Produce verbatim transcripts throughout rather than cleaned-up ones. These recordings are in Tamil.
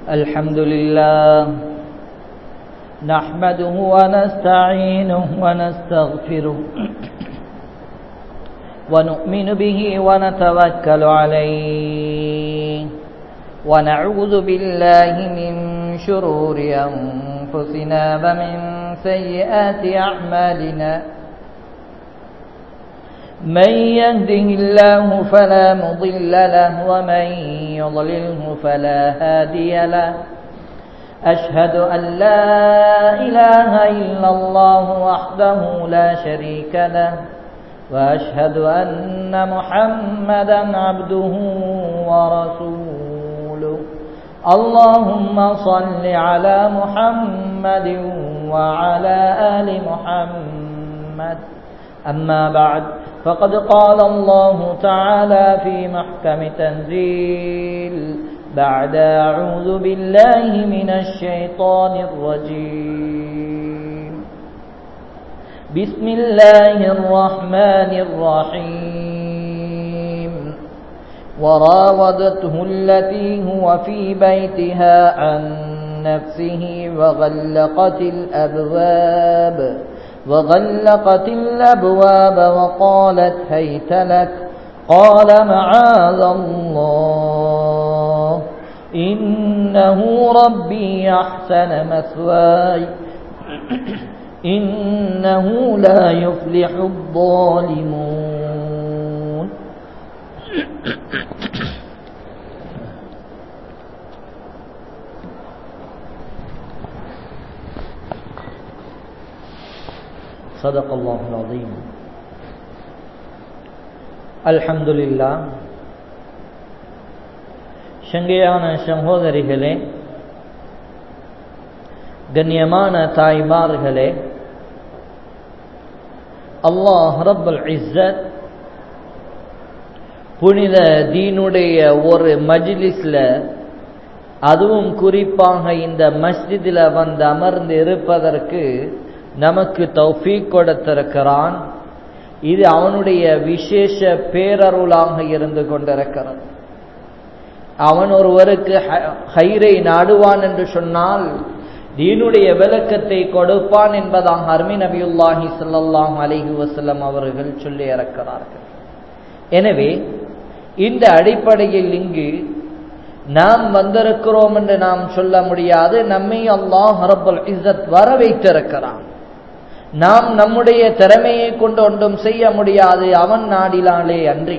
الحمد لله نحمده ونستعينه ونستغفره ونؤمن به ونتوكل عليه ونعوذ بالله من شرور أنفسنا ومن سيئات أعمالنا من يهده الله فلا مضل له ومن يضلله فلا هادي له أشهد أن لا إله إلا الله وحده لا شريك له وأشهد أن محمدا عبده ورسوله اللهم صل على محمد وعلى آل محمد أما بعد فقد قال الله تعالى في محكم تنزيل بعد أعوذ بالله من الشيطان الرجيم بسم الله الرحمن الرحيم وراودته التي هو في بيتها عن نفسه وغلقت الأبواب وغلقت الأبواب وقالت هيت لك قال معاذ الله إنه ربي أحسن مثواي إنه لا يفلح الظالمون صدق الله العظيم الحمد لله சங்கையான சகோதரிகளே, கண்ணியமான தாய்மார்களே, அல்லாஹ் ரப்பல் இஸ்ஸத் புனித தீனுடைய ஒரு மஜ்லிஸ்ல, அதுவும் குறிப்பாக இந்த மஸ்ஜிதில் வந்து அமர்ந்து இருப்பதற்கு நமக்கு தௌஃபீக் கொடுத்திருக்கிறான். இது அவனுடைய விசேஷ பேரருளாக இருந்து கொண்டிருக்கிறது. அவன் ஒருவருக்கு ஹைரை நாடுவான் என்று சொன்னால் தீனுடைய விளக்கத்தை கொடுப்பான் என்பதாக அருமை நபியுல்லாஹி ஸல்லல்லாஹு அலைஹி வஸல்லம் அவர்கள் சொல்லி இருக்கிறார்கள். எனவே இந்த அடிப்படையில் இங்கு நாம் வந்திருக்கிறோம் என்று நாம் சொல்ல முடியாது. நம்மை அல்லாஹ் ரப்பல் இஸ்ஸத் வர வைத்திருக்கிறான். நாம் நம்முடைய திறமையை கொண்டு ஒன்றும் செய்ய முடியாது, அவன் நாடினாலே அன்றி.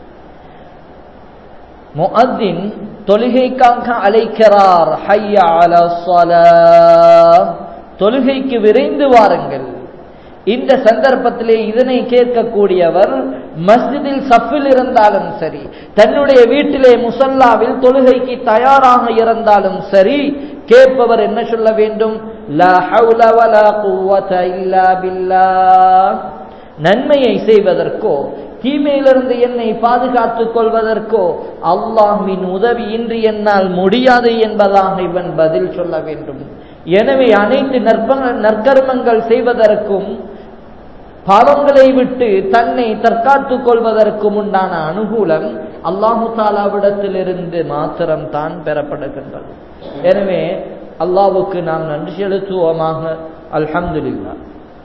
முஅத்தின் தொழுகைக்காக அழைக்கிறார், ஹய்ய அலஸ் ஸலாஹ், தொழுகைக்கு விரைந்து வாருங்கள். இந்த சந்தர்ப்பத்திலே இதனை கேட்கக்கூடியவர் மஸ்ஜிதில் சஃபில் இருந்தாலும் சரி, தன்னுடைய வீட்டிலே முஸல்லாவில் தொழுகைக்கு தயாராக இருந்தாலும் சரி, கேட்பவர் என்ன சொல்ல வேண்டும்? லா ஹவுல வலா குவத இல்லா பில்லாஹ். நன்மையை செய்வதற்கோ தீமையிலிருந்து என்னை பாதுகாத்துக் கொள்வதற்கோ அல்லாஹ்வின் உதவியின்றி என்னால் முடியாது என்பதாக இவன் பதில் சொல்ல வேண்டும். எனவே அனைத்து நற்கர்மங்கள் செய்வதற்கும் பாவங்களை விட்டு தன்னை தற்காத்துக் கொள்வதற்கும் உண்டான அனுகூலம் அல்லாஹு தஆலாவிடத்திலிருந்து மாத்திரம் தான் பெறப்படுகின்றது. எனவே அல்லாஹ்வுக்கு நாம் நன்றி செலுத்துவோமாக. அல்ஹம்துலில்லாஹ்.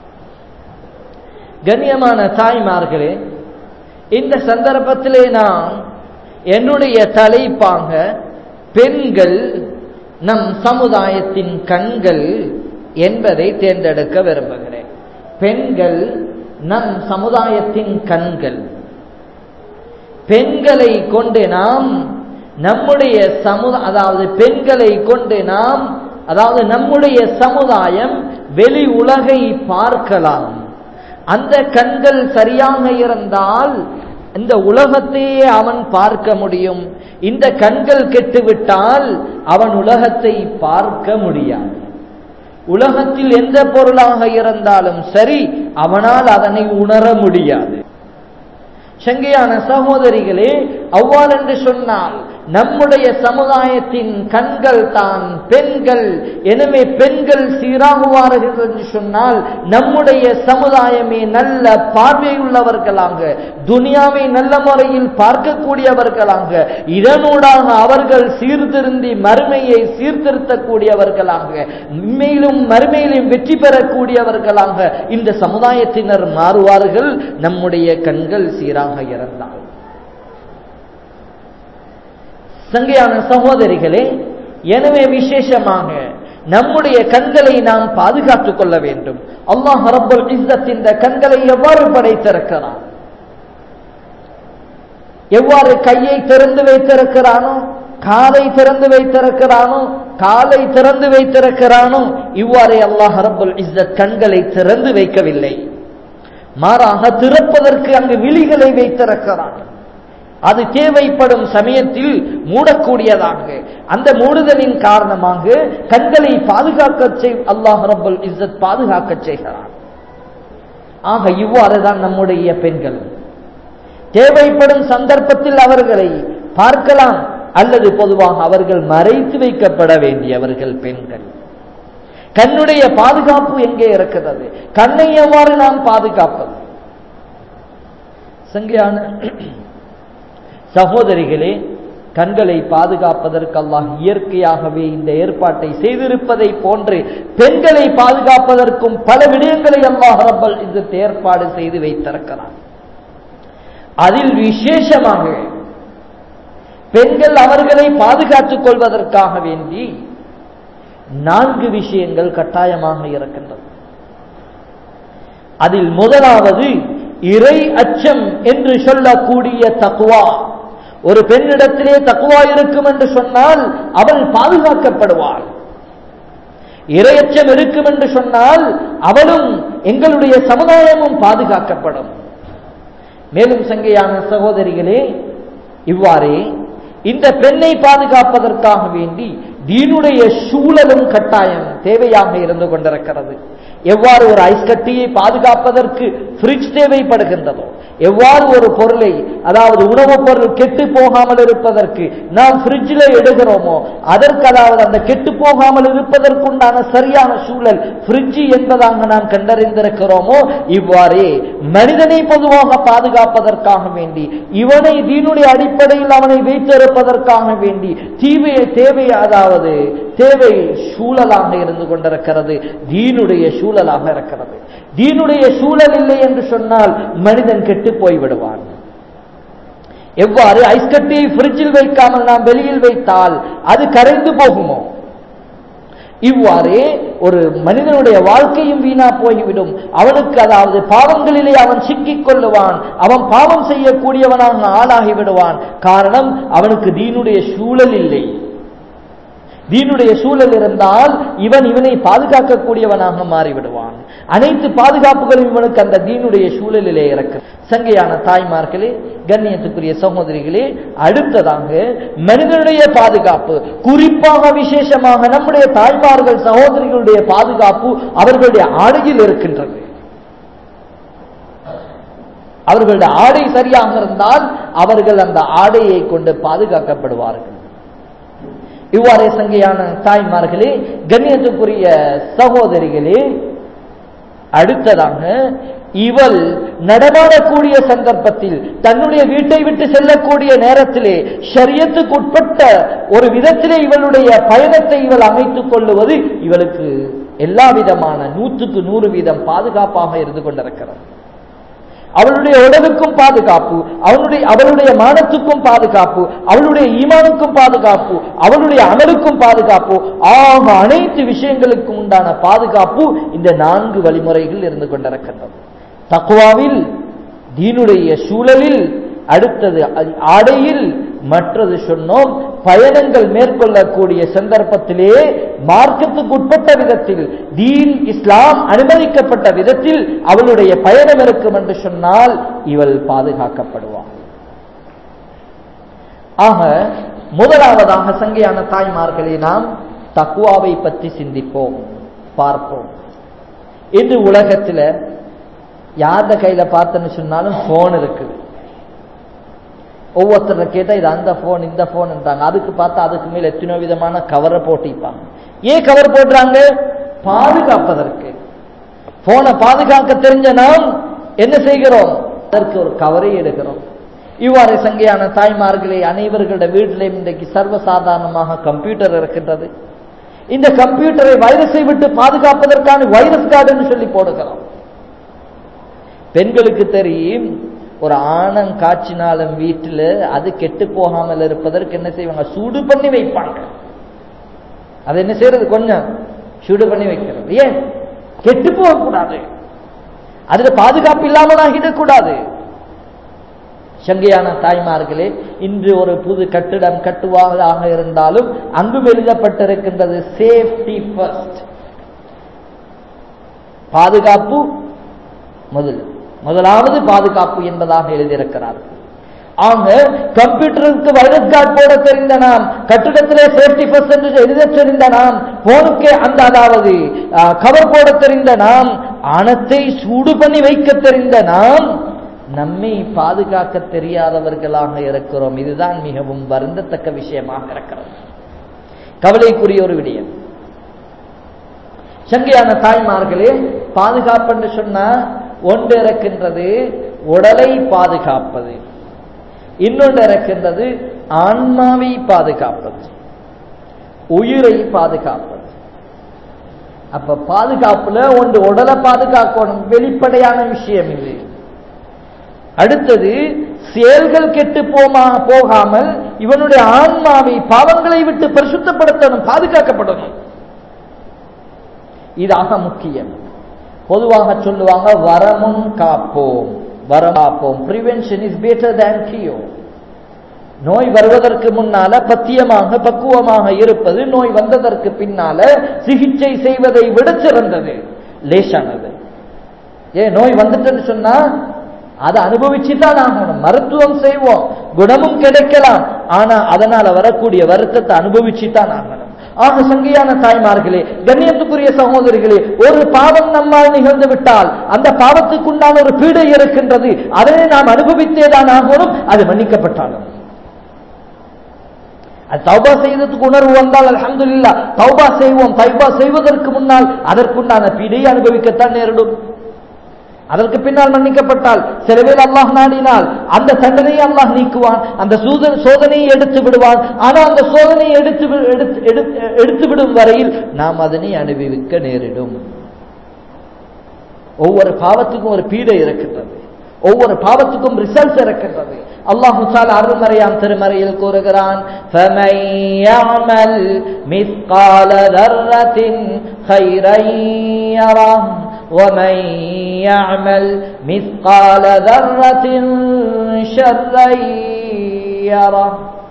கண்ணியமான தாய்மார்களே, இந்த சந்தர்ப்பத்திலே நான் என்னுடைய தலைப்பாக பெண்கள் நம் சமுதாயத்தின் கண்கள் என்பதை தேர்ந்தெடுக்க விரும்புகிறேன். பெண்கள் நம் சமுதாயத்தின் கண்கள். பெண்களை கொண்டு நாம் நம்முடைய சமுதாய அதாவது பெண்களை கொண்டு நாம் அதாவது நம்முடைய சமுதாயம் வெளி உலகை பார்க்கலாம். அந்த கண்கள் சரியாக இருந்தால் இந்த உலகத்தையே அவன் பார்க்க முடியும். இந்த கண்கள் கெட்டுவிட்டால் அவன் உலகத்தை பார்க்க முடியாது. உலகத்தில் எந்த பொருளாக இருந்தாலும் சரி, அவனால் அதனை உணர முடியாது. சங்கையான சகோதரிகளே, அவ்வாறு என்று சொன்னால் நம்முடைய சமுதாயத்தின் கண்கள் தான் பெண்கள். எனவே பெண்கள் சீராகுவார்கள் என்று சொன்னால் நம்முடைய சமுதாயமே நல்ல பார்வையுள்ளவர்களாக, துனியாவை நல்ல முறையில் பார்க்கக்கூடியவர்களாக, இதனூடாக அவர்கள் சீர்திருந்தி மறுமையை சீர்திருத்தக்கூடியவர்களாக, மேலும் மறுமையிலும் வெற்றி பெறக்கூடியவர்களாக இந்த சமுதாயத்தினர் மாறுவார்கள் நம்முடைய கண்கள் சீராக இருந்தால். சங்கையான சகோதரிகளே, எனவே விசேஷமாக நம்முடைய கண்களை நாம் பாதுகாத்துக் கொள்ள வேண்டும். அல்லாஹ் ரப்பல் இஸ்ஸத் இந்த கண்களை எவ்வாறு படைத்திருக்கிறான், எவ்வாறு கையை திறந்து வைத்திருக்கிறானோ, காலை திறந்து வைத்திருக்கிறானோ, காலை திறந்து வைத்திருக்கிறானோ, இவ்வாறே அல்லாஹ் ரப்பல் இஸ்ஸத் கண்களை திறந்து வைக்கவில்லை. மாறாக திறப்பதற்கு அங்கு விழிகளை வைத்திருக்கிறான். அது தேவைப்படும் சமயத்தில் மூடக்கூடியதாக, அந்த மூடுதலின் காரணமாக கண்களை பாதுகாக்க செய் அல்லாஹ் ரப்பல் இஸ்ஸத் பாதுகாக்க செய்கிறான். ஆக இவ்வாறுதான் நம்முடைய பெண்கள் தேவைப்படும் சந்தர்ப்பத்தில் அவர்களை பார்க்கலாம், அல்லது பொதுவாக அவர்கள் மறைத்து வைக்கப்பட வேண்டியவர்கள் பெண்கள். கண்ணுடைய பாதுகாப்பு எங்கே இருக்கிறது? கண்ணை எவ்வாறு நாம் பாதுகாப்பது? சங்கையான சகோதரிகளே, கண்களை பாதுகாப்பதற்கு அல்லாஹ் இயற்கையாகவே இந்த ஏற்பாட்டை செய்திருப்பதை போன்று பெண்களை பாதுகாப்பதற்கும் பல விடயங்களை அல்லாஹ் ரப்பல் இஸ்ஸத் ஏற்பாடு செய்து வைத்திருக்கிறார். அதில் விசேஷமாக பெண்கள் அவர்களை பாதுகாத்துக் கொள்வதற்காக வேண்டி நான்கு விஷயங்கள் கட்டாயமாக இருக்கின்றது. அதில் முதலாவது இறை அச்சம் என்று சொல்லக்கூடிய தக்வா. ஒரு பெண்ணிடத்திலே தக்வா இருக்கும் என்று சொன்னால் அவள் பாதுகாக்கப்படுவாள். இறையச்சம் இருக்கும் என்று சொன்னால் அவளும் எங்களுடைய சமுதாயமும் பாதுகாக்கப்படும். மேலும் சங்கையான சகோதரிகளே, இவ்வாறே இந்த பெண்ணை பாதுகாப்பதற்காக வேண்டி தீனுடைய சூழலும் கட்டாயம் தேவையாக இருந்து கொண்டிருக்கிறது. எவ்வாறு ஒரு ஐஸ் கட்டியை பாதுகாப்பதற்கு ஃப்ரிட்ஜ் தேவைப்படுகின்றதோ, எவ்வாறு ஒரு பொருளை, அதாவது உணவுப் பொருள் கெட்டு போகாமல் இருப்பதற்கு நாம் ஃப்ரிட்ஜில் எடுக்கிறோமோ, அதற்கு அதாவது அந்த கெட்டு போகாமல் இருப்பதற்குண்டான சரியான சூழல் ஃப்ரிட்ஜ் என்பதாக நாம் கண்டறிந்திருக்கிறோமோ, இவ்வாறே மனிதனை பொதுவாக பாதுகாப்பதற்காக வேண்டி, இவனை தீனுடைய அடிப்படையில் அவனை வைத்திருப்பதற்காக வேண்டி தீவையை தேவை அதாவது தேவை சூழலாக இருந்து கொண்டிருக்கிறது. தீனுடைய சூழலாக இருக்கிறது. தீனுடைய சூழல் இல்லை என்று சொன்னால் மனிதன் கெட்டு போய்விடுவான். எவ்வாறு ஐஸ்கட்டியை ஃப்ரிட்ஜில் வைக்காமல் நாம் வெளியில் வைத்தால் அது கரைந்து போகுமோ, இவ்வாறே ஒரு மனிதனுடைய வாழ்க்கையும் வீணா போய்விடும். அவனுக்கு அதாவது பாவங்களிலே அவன் சிக்கிக் கொள்ளுவான். அவன் பாவம் செய்யக்கூடியவனாக ஆளாகி விடுவான். காரணம், அவனுக்கு தீனுடைய சூழல் இல்லை. தீனுடைய சூழல் இருந்தால் இவன் இவனை பாதுகாக்கக்கூடியவனாக மாறிவிடுவான். அனைத்து பாதுகாப்புகளும் இவனுக்கு அந்த தீனுடைய சூழலிலே இருக்கு. சங்கையான தாய்மார்களே, கண்ணியத்துக்குரிய சகோதரிகளே, அடுத்ததாக மனிதனுடைய பாதுகாப்பு, குறிப்பாக விசேஷமாக நம்முடைய தாய்மார்கள் சகோதரிகளுடைய பாதுகாப்பு அவர்களுடைய ஆடையில் இருக்கின்றது. அவர்களுடைய ஆடை சரியாக இருந்தால் அவர்கள் அந்த ஆடையை கொண்டு பாதுகாக்கப்படுவார்கள். இவ்வாறே சங்கையான தாய்மார்களே, கண்ணியத்துக்குரிய சகோதரிகளே, அடுத்ததாக இவள் நடமாடக்கூடிய சந்தர்ப்பத்தில், தன்னுடைய வீட்டை விட்டு செல்லக்கூடிய நேரத்திலே ஷரியத்துக்கு உட்பட்ட ஒரு விதத்திலே இவளுடைய பயணத்தை இவள் அமைத்துக் கொள்ளுவது இவளுக்கு எல்லா விதமான நூற்றுக்கு நூறு வீதம் பாதுகாப்பாக இருந்து கொண்டிருக்கிறது. அவளுடைய உடலுக்கும் பாதுகாப்பு, அவளுடைய அவளுடைய மானத்துக்கும் பாதுகாப்பு, அவளுடைய ஈமானுக்கும் பாதுகாப்பு, அவளுடைய அமலுக்கும் பாதுகாப்பு, ஆக அனைத்து விஷயங்களுக்கும் உண்டான பாதுகாப்பு இந்த நான்கு வழிமுறைகள் இருந்து கொண்டிருக்கின்றது. தக்வாவில், தீனுடைய சூழலில், அடுத்தது ஆடையில், மற்றது சொன்னோம் பயணங்கள் மேற்கொள்ளக்கூடிய சந்தர்ப்பத்திலே மார்க்கத்துக்கு உட்பட்ட விதத்தில், தீன் இஸ்லாம் அனுமதிக்கப்பட்ட விதத்தில் அவளுடைய பயணம் இருக்கும் என்று சொன்னால் இவள் பாதுகாக்கப்படுவாள். ஆக முதலாவதாக சங்கையான தாய்மார்களை நாம் தக்வாவை பற்றி சிந்திப்போம், பார்ப்போம். இன்று உலகத்தில் யார்த கையில பார்த்தன்னு சொன்னாலும் போன் இருக்குது. ஒவ்வொருத்தர கேட்டா இது அந்த போன் இந்த போன்ன்றாங்க. அதுக்கு பார்த்தா அதுக்கு மேல எத்தனையோ விதமான கவரை போட்டிப்பாங்க. ஏன் கவர் போடுறாங்க? பாதுகாப்பதற்கு. போனை பாதுகாக்க தெரிஞ்ச நாம் என்ன செய்கிறோம்? அதற்கு ஒரு கவரை எடுக்கிறோம். இவ்வாறு சங்கையான தாய்மார்களே, அனைவர்களுடைய வீட்டிலையும் இன்றைக்கு சர்வசாதாரணமாக கம்ப்யூட்டர் இருக்கின்றது. இந்த கம்ப்யூட்டரை வைரஸை விட்டு பாதுகாப்பதற்கான வைரஸ் கார்டு சொல்லி போடுகிறோம். பெண்களுக்கு தெரியும், ஒரு ஆணம் காய்ச்சினாலும் வீட்டில் அது கெட்டு போகாமல் இருப்பதற்கு என்ன செய்வாங்க? சூடு பண்ணி வைப்பாங்க. அது என்ன செய்யறது? கொஞ்சம் சூடு பண்ணி வைக்கிறது. ஏன்? கெட்டு போகக்கூடாது, அதுல பாதுகாப்பு இல்லாமல் ஆகிடக்கூடாது. சங்கையான தாய்மார்களே, இன்று ஒரு புது கட்டிடம் கட்டுவதாக இருந்தாலும் அங்கும் எழுதப்பட்டிருக்கின்றது சேஃப்டி ஃபர்ஸ்ட், பாதுகாப்பு முதல் முதலாவது பாதுகாப்பு என்பதாக எழுதியிருக்கிறார்கள். ஆக கம்ப்யூட்டருக்கு வைரஸ் கார்டு போட தெரிந்த நாம், கட்டிடத்திலே சேஃப்டி ஃபர்ஸ்ட் என்று எழுத தெரிந்த நாம், போனுக்கு அந்த அதாவது கவர் போட தெரிந்த நாம், ஆணத்தை சூடு பண்ணி வைக்க தெரிந்த நாம், நம்மை பாதுகாக்க தெரியாதவர்களாக இருக்கிறோம். இதுதான் மிகவும் வருந்தத்தக்க விஷயமாக இருக்கிறது, கவலைக்குரிய ஒரு விடயம். சங்கையான தாய்மார்களே, பாதுகாப்பு என்று சொன்னா ஒன்று இருக்கின்றது உடலை பாதுகாப்பது, இன்னொன்று இருக்கின்றது ஆன்மாவை பாதுகாப்பது, உயிரை பாதுகாப்பது. அப்ப பாதுகாப்புல ஒன்று உடலை பாதுகாக்கணும், வெளிப்படையான விஷயம் இது. அடுத்தது செயல்கள் கெட்டு போமா போகாமல் இவனுடைய ஆன்மாவை பாவங்களை விட்டு பரிசுத்தப்படுத்தணும், பாதுகாக்கப்படணும். இதாக முக்கியம். பொதுவாக சொல்லுவாங்க வரமுன் காப்போம், வரம் காப்போம். Prevention is better than cure. நோய் வருவதற்கு முன்னால பத்தியமாக பக்குவமாக இருப்பது நோய் வந்ததற்கு பின்னால சிகிச்சை செய்வதை விட சிறந்தது, லேசானது. ஏன்? நோய் வந்துட்டுன்னு சொன்னா அதை அனுபவிச்சுதான் ஆகணும். மருத்துவம் செய்வோம், குணமும் கிடைக்கலாம், ஆனா அதனால வரக்கூடிய வருத்தத்தை அனுபவிச்சுதான் ஆகணும். ஆக சங்கையான தாய்மார்களே, கண்ணியத்துக்குரிய சகோதரிகளே, ஒரு பாவம் நம்மால் நிகழ்ந்து விட்டால் அந்த பாவத்துக்குண்டான ஒரு பீடை இருக்கின்றது, அதனை நாம் அனுபவித்தேதான் ஆகணும், அது மன்னிக்கப்பட்டாலும். தௌபா செய்வதற்கு உணர்வு வந்தால் அல்ஹம்துலில்லாஹ் தௌபா செய்வோம். தௌபா செய்வதற்கு முன்னால் அதற்குண்டான பீடையை அனுபவிக்கத்தான் நேரிடும். அதற்கு பின்னால் மன்னிக்கப்பட்டால் சிலவேல் அல்லாஹ் நாடினால் அந்த தண்டனையை அல்லாஹ் நீக்குவான், அந்த சோதனையை எடுத்து விடுவான். ஆனால் அந்த சோதனையை எடுத்து எடுத்து விடும் வரையில் நாம் அதனை அனுபவிக்க நேரிடும். ஒவ்வொரு பாவத்துக்கும் ஒரு பீடை இருக்கின்றது, ஒவ்வொரு பாவத்துக்கும் ரிசல்ட் இருக்கின்றது. அல்லாஹ் தஆலா அருள்மறையாம் திருமறையில் கூறுகிறான், فَمَن يَعْمَلْ مِثْقَالَ ذَرَّةٍ خَيْرًا يَرَهُ وَمَن يَعْمَلْ مِثْقَالَ ذَرَّةٍ شَرًّا يَرَهُ.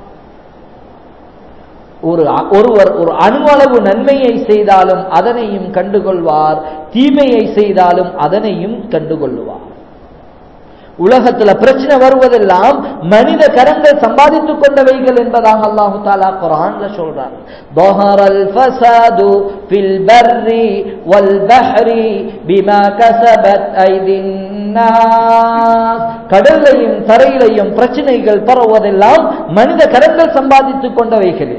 ஒரு ஒருவர் ஒரு அணுவளவு நன்மையை செய்தாலும் அதனையும் கண்டுகொள்வார், தீமையை செய்தாலும் அதனையும் கண்டுகொள்வார். உலகத்துல பிரச்சனை வருவதெல்லாம் மனித கரங்கள் சம்பாதித்துக் கொண்டவைகள் என்பதாக அல்லாஹு தஆலா குர்ஆன்ல சொல்றார். ظهرல் ஃபஸாது ஃபில் பர்ரி வல் பஹ்ரி பிமா கஸபத் ஐதின் நாஸ். கடல்லையும் தரையிலையும் பிரச்சனைகள் பரவுவதெல்லாம் மனித கரங்கள் சம்பாதித்துக் கொண்டவைகள்.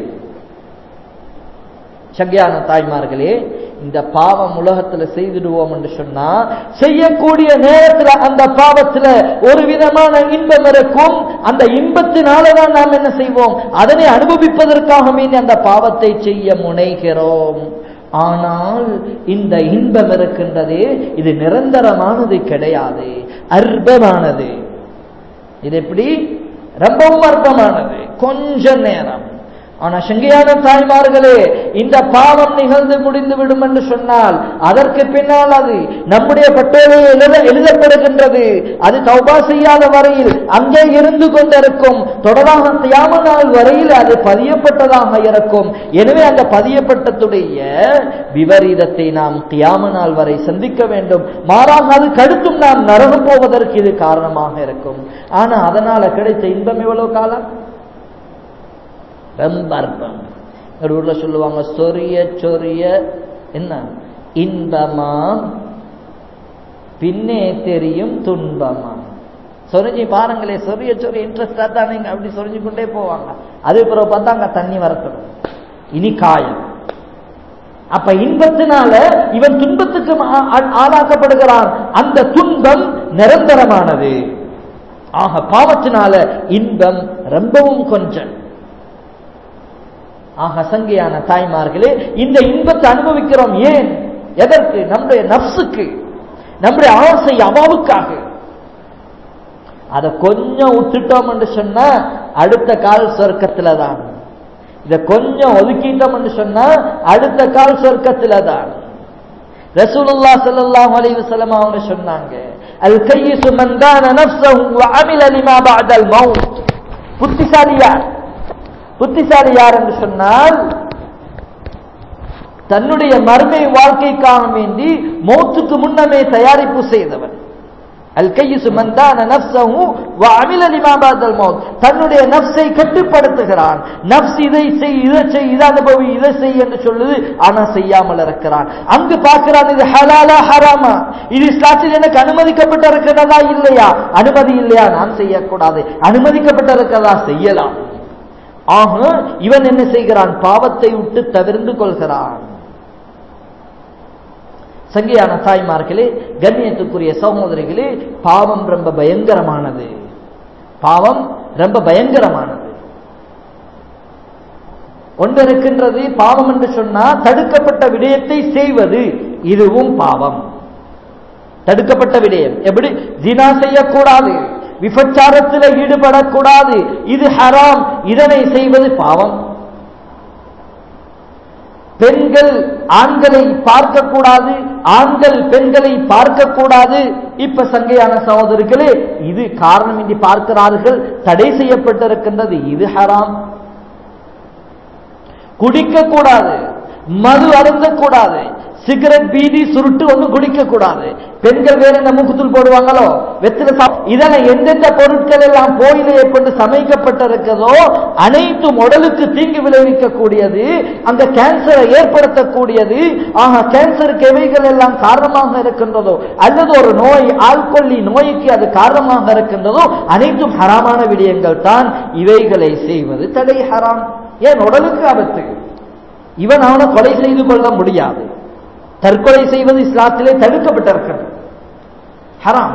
சங்கையான தாய்மார்களே, இந்த பாவம் உலகத்துல செய்துடுவோம் என்று சொன்னா செய்யக்கூடிய நேரத்துல அந்த பாவத்துல ஒரு விதமான இன்பம் இருக்கும். அந்த இன்பத்தினாலதான் நாம் என்ன செய்வோம்? அதனை அனுபவிப்பதற்காக மீறி அந்த பாவத்தை செய்ய முனைகிறோம். ஆனால் இந்த இன்பம் இருக்கின்றதே, இது நிரந்தரமானது கிடையாது, அற்பமானது. இது எப்படி? ரொம்பவும் அற்பமானது, கொஞ்ச நேரம். ஆனா சங்கையான தாய்மார்களே, இந்த பாவம் நிகழ்ந்து முடிந்து விடும் என்று சொன்னால் அதற்கு பின்னால் அது நம்முடைய பட்டோலையை எழுத எழுதப்படுகின்றது. அது தௌபா செய்யாத வரையில் அங்கே இருந்து கொண்டிருக்கும், தொடராக கியாம நாள் வரையில் அது பதியப்பட்டதாக இருக்கும். எனவே அந்த பதியப்பட்டதுடைய விபரீதத்தை நாம் கியாம நாள் வரை சந்திக்க வேண்டும். மாறாக அது கடுத்தும் நாம் நரகம் போவதற்கு இது காரணமாக இருக்கும். ஆனா அதனால கிடைத்த இன்பம் எவ்வளவு காலம்? ரொம்ப அற்பம். ஒரு ஊர்ல சொல்லுவாங்க, சொரிய சொரிய என்ன இன்பமா பின்னே தெரியும் துன்பமா. சொரிஞ்சு பாருங்களே, சொரிய சொரிய இன்ட்ரெஸ்டா தான் நீங்க அப்படி சொரிஞ்சு கொண்டே போவாங்க. அது பிறகு பார்த்தா அங்க தண்ணி வரப்படும், இனி காயம். அப்ப இன்பத்தினால இவன் துன்பத்துக்கு ஆளாக்கப்படுகிறான். அந்த துன்பம் நிரந்தரமானது. ஆக பாவத்தினால இன்பம் ரொம்பவும் கொஞ்சம். ஆக சங்கையான தாய்மார்களே, இந்த இன்பத்தை அனுபவிக்கிறோம் ஏன்? எதற்கு? நம்முடைய நப்சுக்கு, நம்முடைய ஆசை அவாவுக்காக. அதை கொஞ்சம் விட்டுட்டோம் என்று சொன்னா அடுத்த கால் சொர்க்கத்துல தான். இத கொஞ்சம் ஒதுக்கிட்டோம் என்று சொன்னா அடுத்த கால் சொர்க்கத்துல தான். ரசூலுல்லாஹ் ஸல்லல்லாஹு அலைஹி வஸல்லம் அவங்க சொன்னாங்க, அல் கய்யிசு மன் தான நஃப்ஸஹு வ அமில லிமா பஅதல் மௌத். புத்திசாலி யார்? புத்திசாலி யார் என்று சொன்னால் தன்னுடைய மறுமை வாழ்க்கைக்காக வேண்டி மௌத்துக்கு முன்னமே தயாரிப்பு செய்தவன். அல் கையிசு மன் தான நஃப்ஸஹு வ அமில லிமா பஅதல் மௌத். தன்னுடைய நஃப்ஸை கட்டுப்படுத்துகிறான். நஃப்ஸ் இதை செய், இதை செய், இதை அனுபவி, இதை செய் என்று சொல்லுது, ஆனா செய்யாமல் இருக்கிறான். அங்கு பார்க்கிறான், இது ஹலாலா ஹராமா, இது இஸ்லாத்தில் எனக்கு அனுமதிக்கப்பட்டு இருக்கிறதா இல்லையா? அனுமதி இல்லையா, நான் செய்யக்கூடாது. அனுமதிக்கப்பட்டு இருக்கிறதா, செய்யலாம். ஆக இவன் என்ன செய்கிறான்? பாவத்தை விட்டு தவிர்ந்து கொள்கிறான். சங்கையான தாய்மார்களே, கண்ணியத்துக்குரிய சகோதரிகளே, பாவம் ரொம்ப பயங்கரமானது. பாவம் ரொம்ப பயங்கரமானது. ஒன்று இருக்கின்றது, பாவம் என்று சொன்னா தடுக்கப்பட்ட விடயத்தை செய்வது, இதுவும் பாவம். தடுக்கப்பட்ட விடயம் எப்படி? ஜினா செய்யக்கூடாது, விபச்சாரத்தில் ஈடுபடக்கூடாது, இது ஹராம், இதனை செய்வது பாவம். பெண்கள் ஆண்களை பார்க்கக்கூடாது, ஆண்கள் பெண்களை பார்க்கக்கூடாது. இப்ப சங்கையான சகோதரர்களே, இது காரணமின்றி பார்க்கிறார்கள், தடை செய்யப்பட்டிருக்கின்றது, இது ஹராம். குடிக்க கூடாது, மது அருந்தக்கூடாது, சிகரெட், பீடி, சுருட்டு ஒன்றும் குடிக்க கூடாது. பெண்கள் வேற என்ன மூக்குத்தூள் போடுவாங்களோ, வெத்தில, இதெல்லாம் எந்தெந்த பொருட்கள் எல்லாம் கோயில எப்படி சமைக்கப்பட்டிருக்கிறதோ அனைத்தும் உடலுக்கு தீங்கு விளைவிக்கக்கூடியது, அங்க கேன்சரை ஏற்படுத்தக்கூடியது. ஆக கேன்சருக்கு எவைகள் எல்லாம் காரணமாக இருக்கின்றதோ, அல்லது ஒரு நோய், ஆள்கொல்லி நோய்க்கு அது காரணமாக இருக்கின்றதோ, அனைத்தும் ஹராமான விடயங்கள் தான். இவைகளை செய்வது தடை, ஹராம். ஏன்? உடலுக்கு ஆபத்து. இவன் அவனை கொலை செய்து கொள்ள முடியாது. தற்கொலை செய்வது இஸ்லாத்திலே தடுக்கப்பட்டிருக்கிறது, ஹராம்.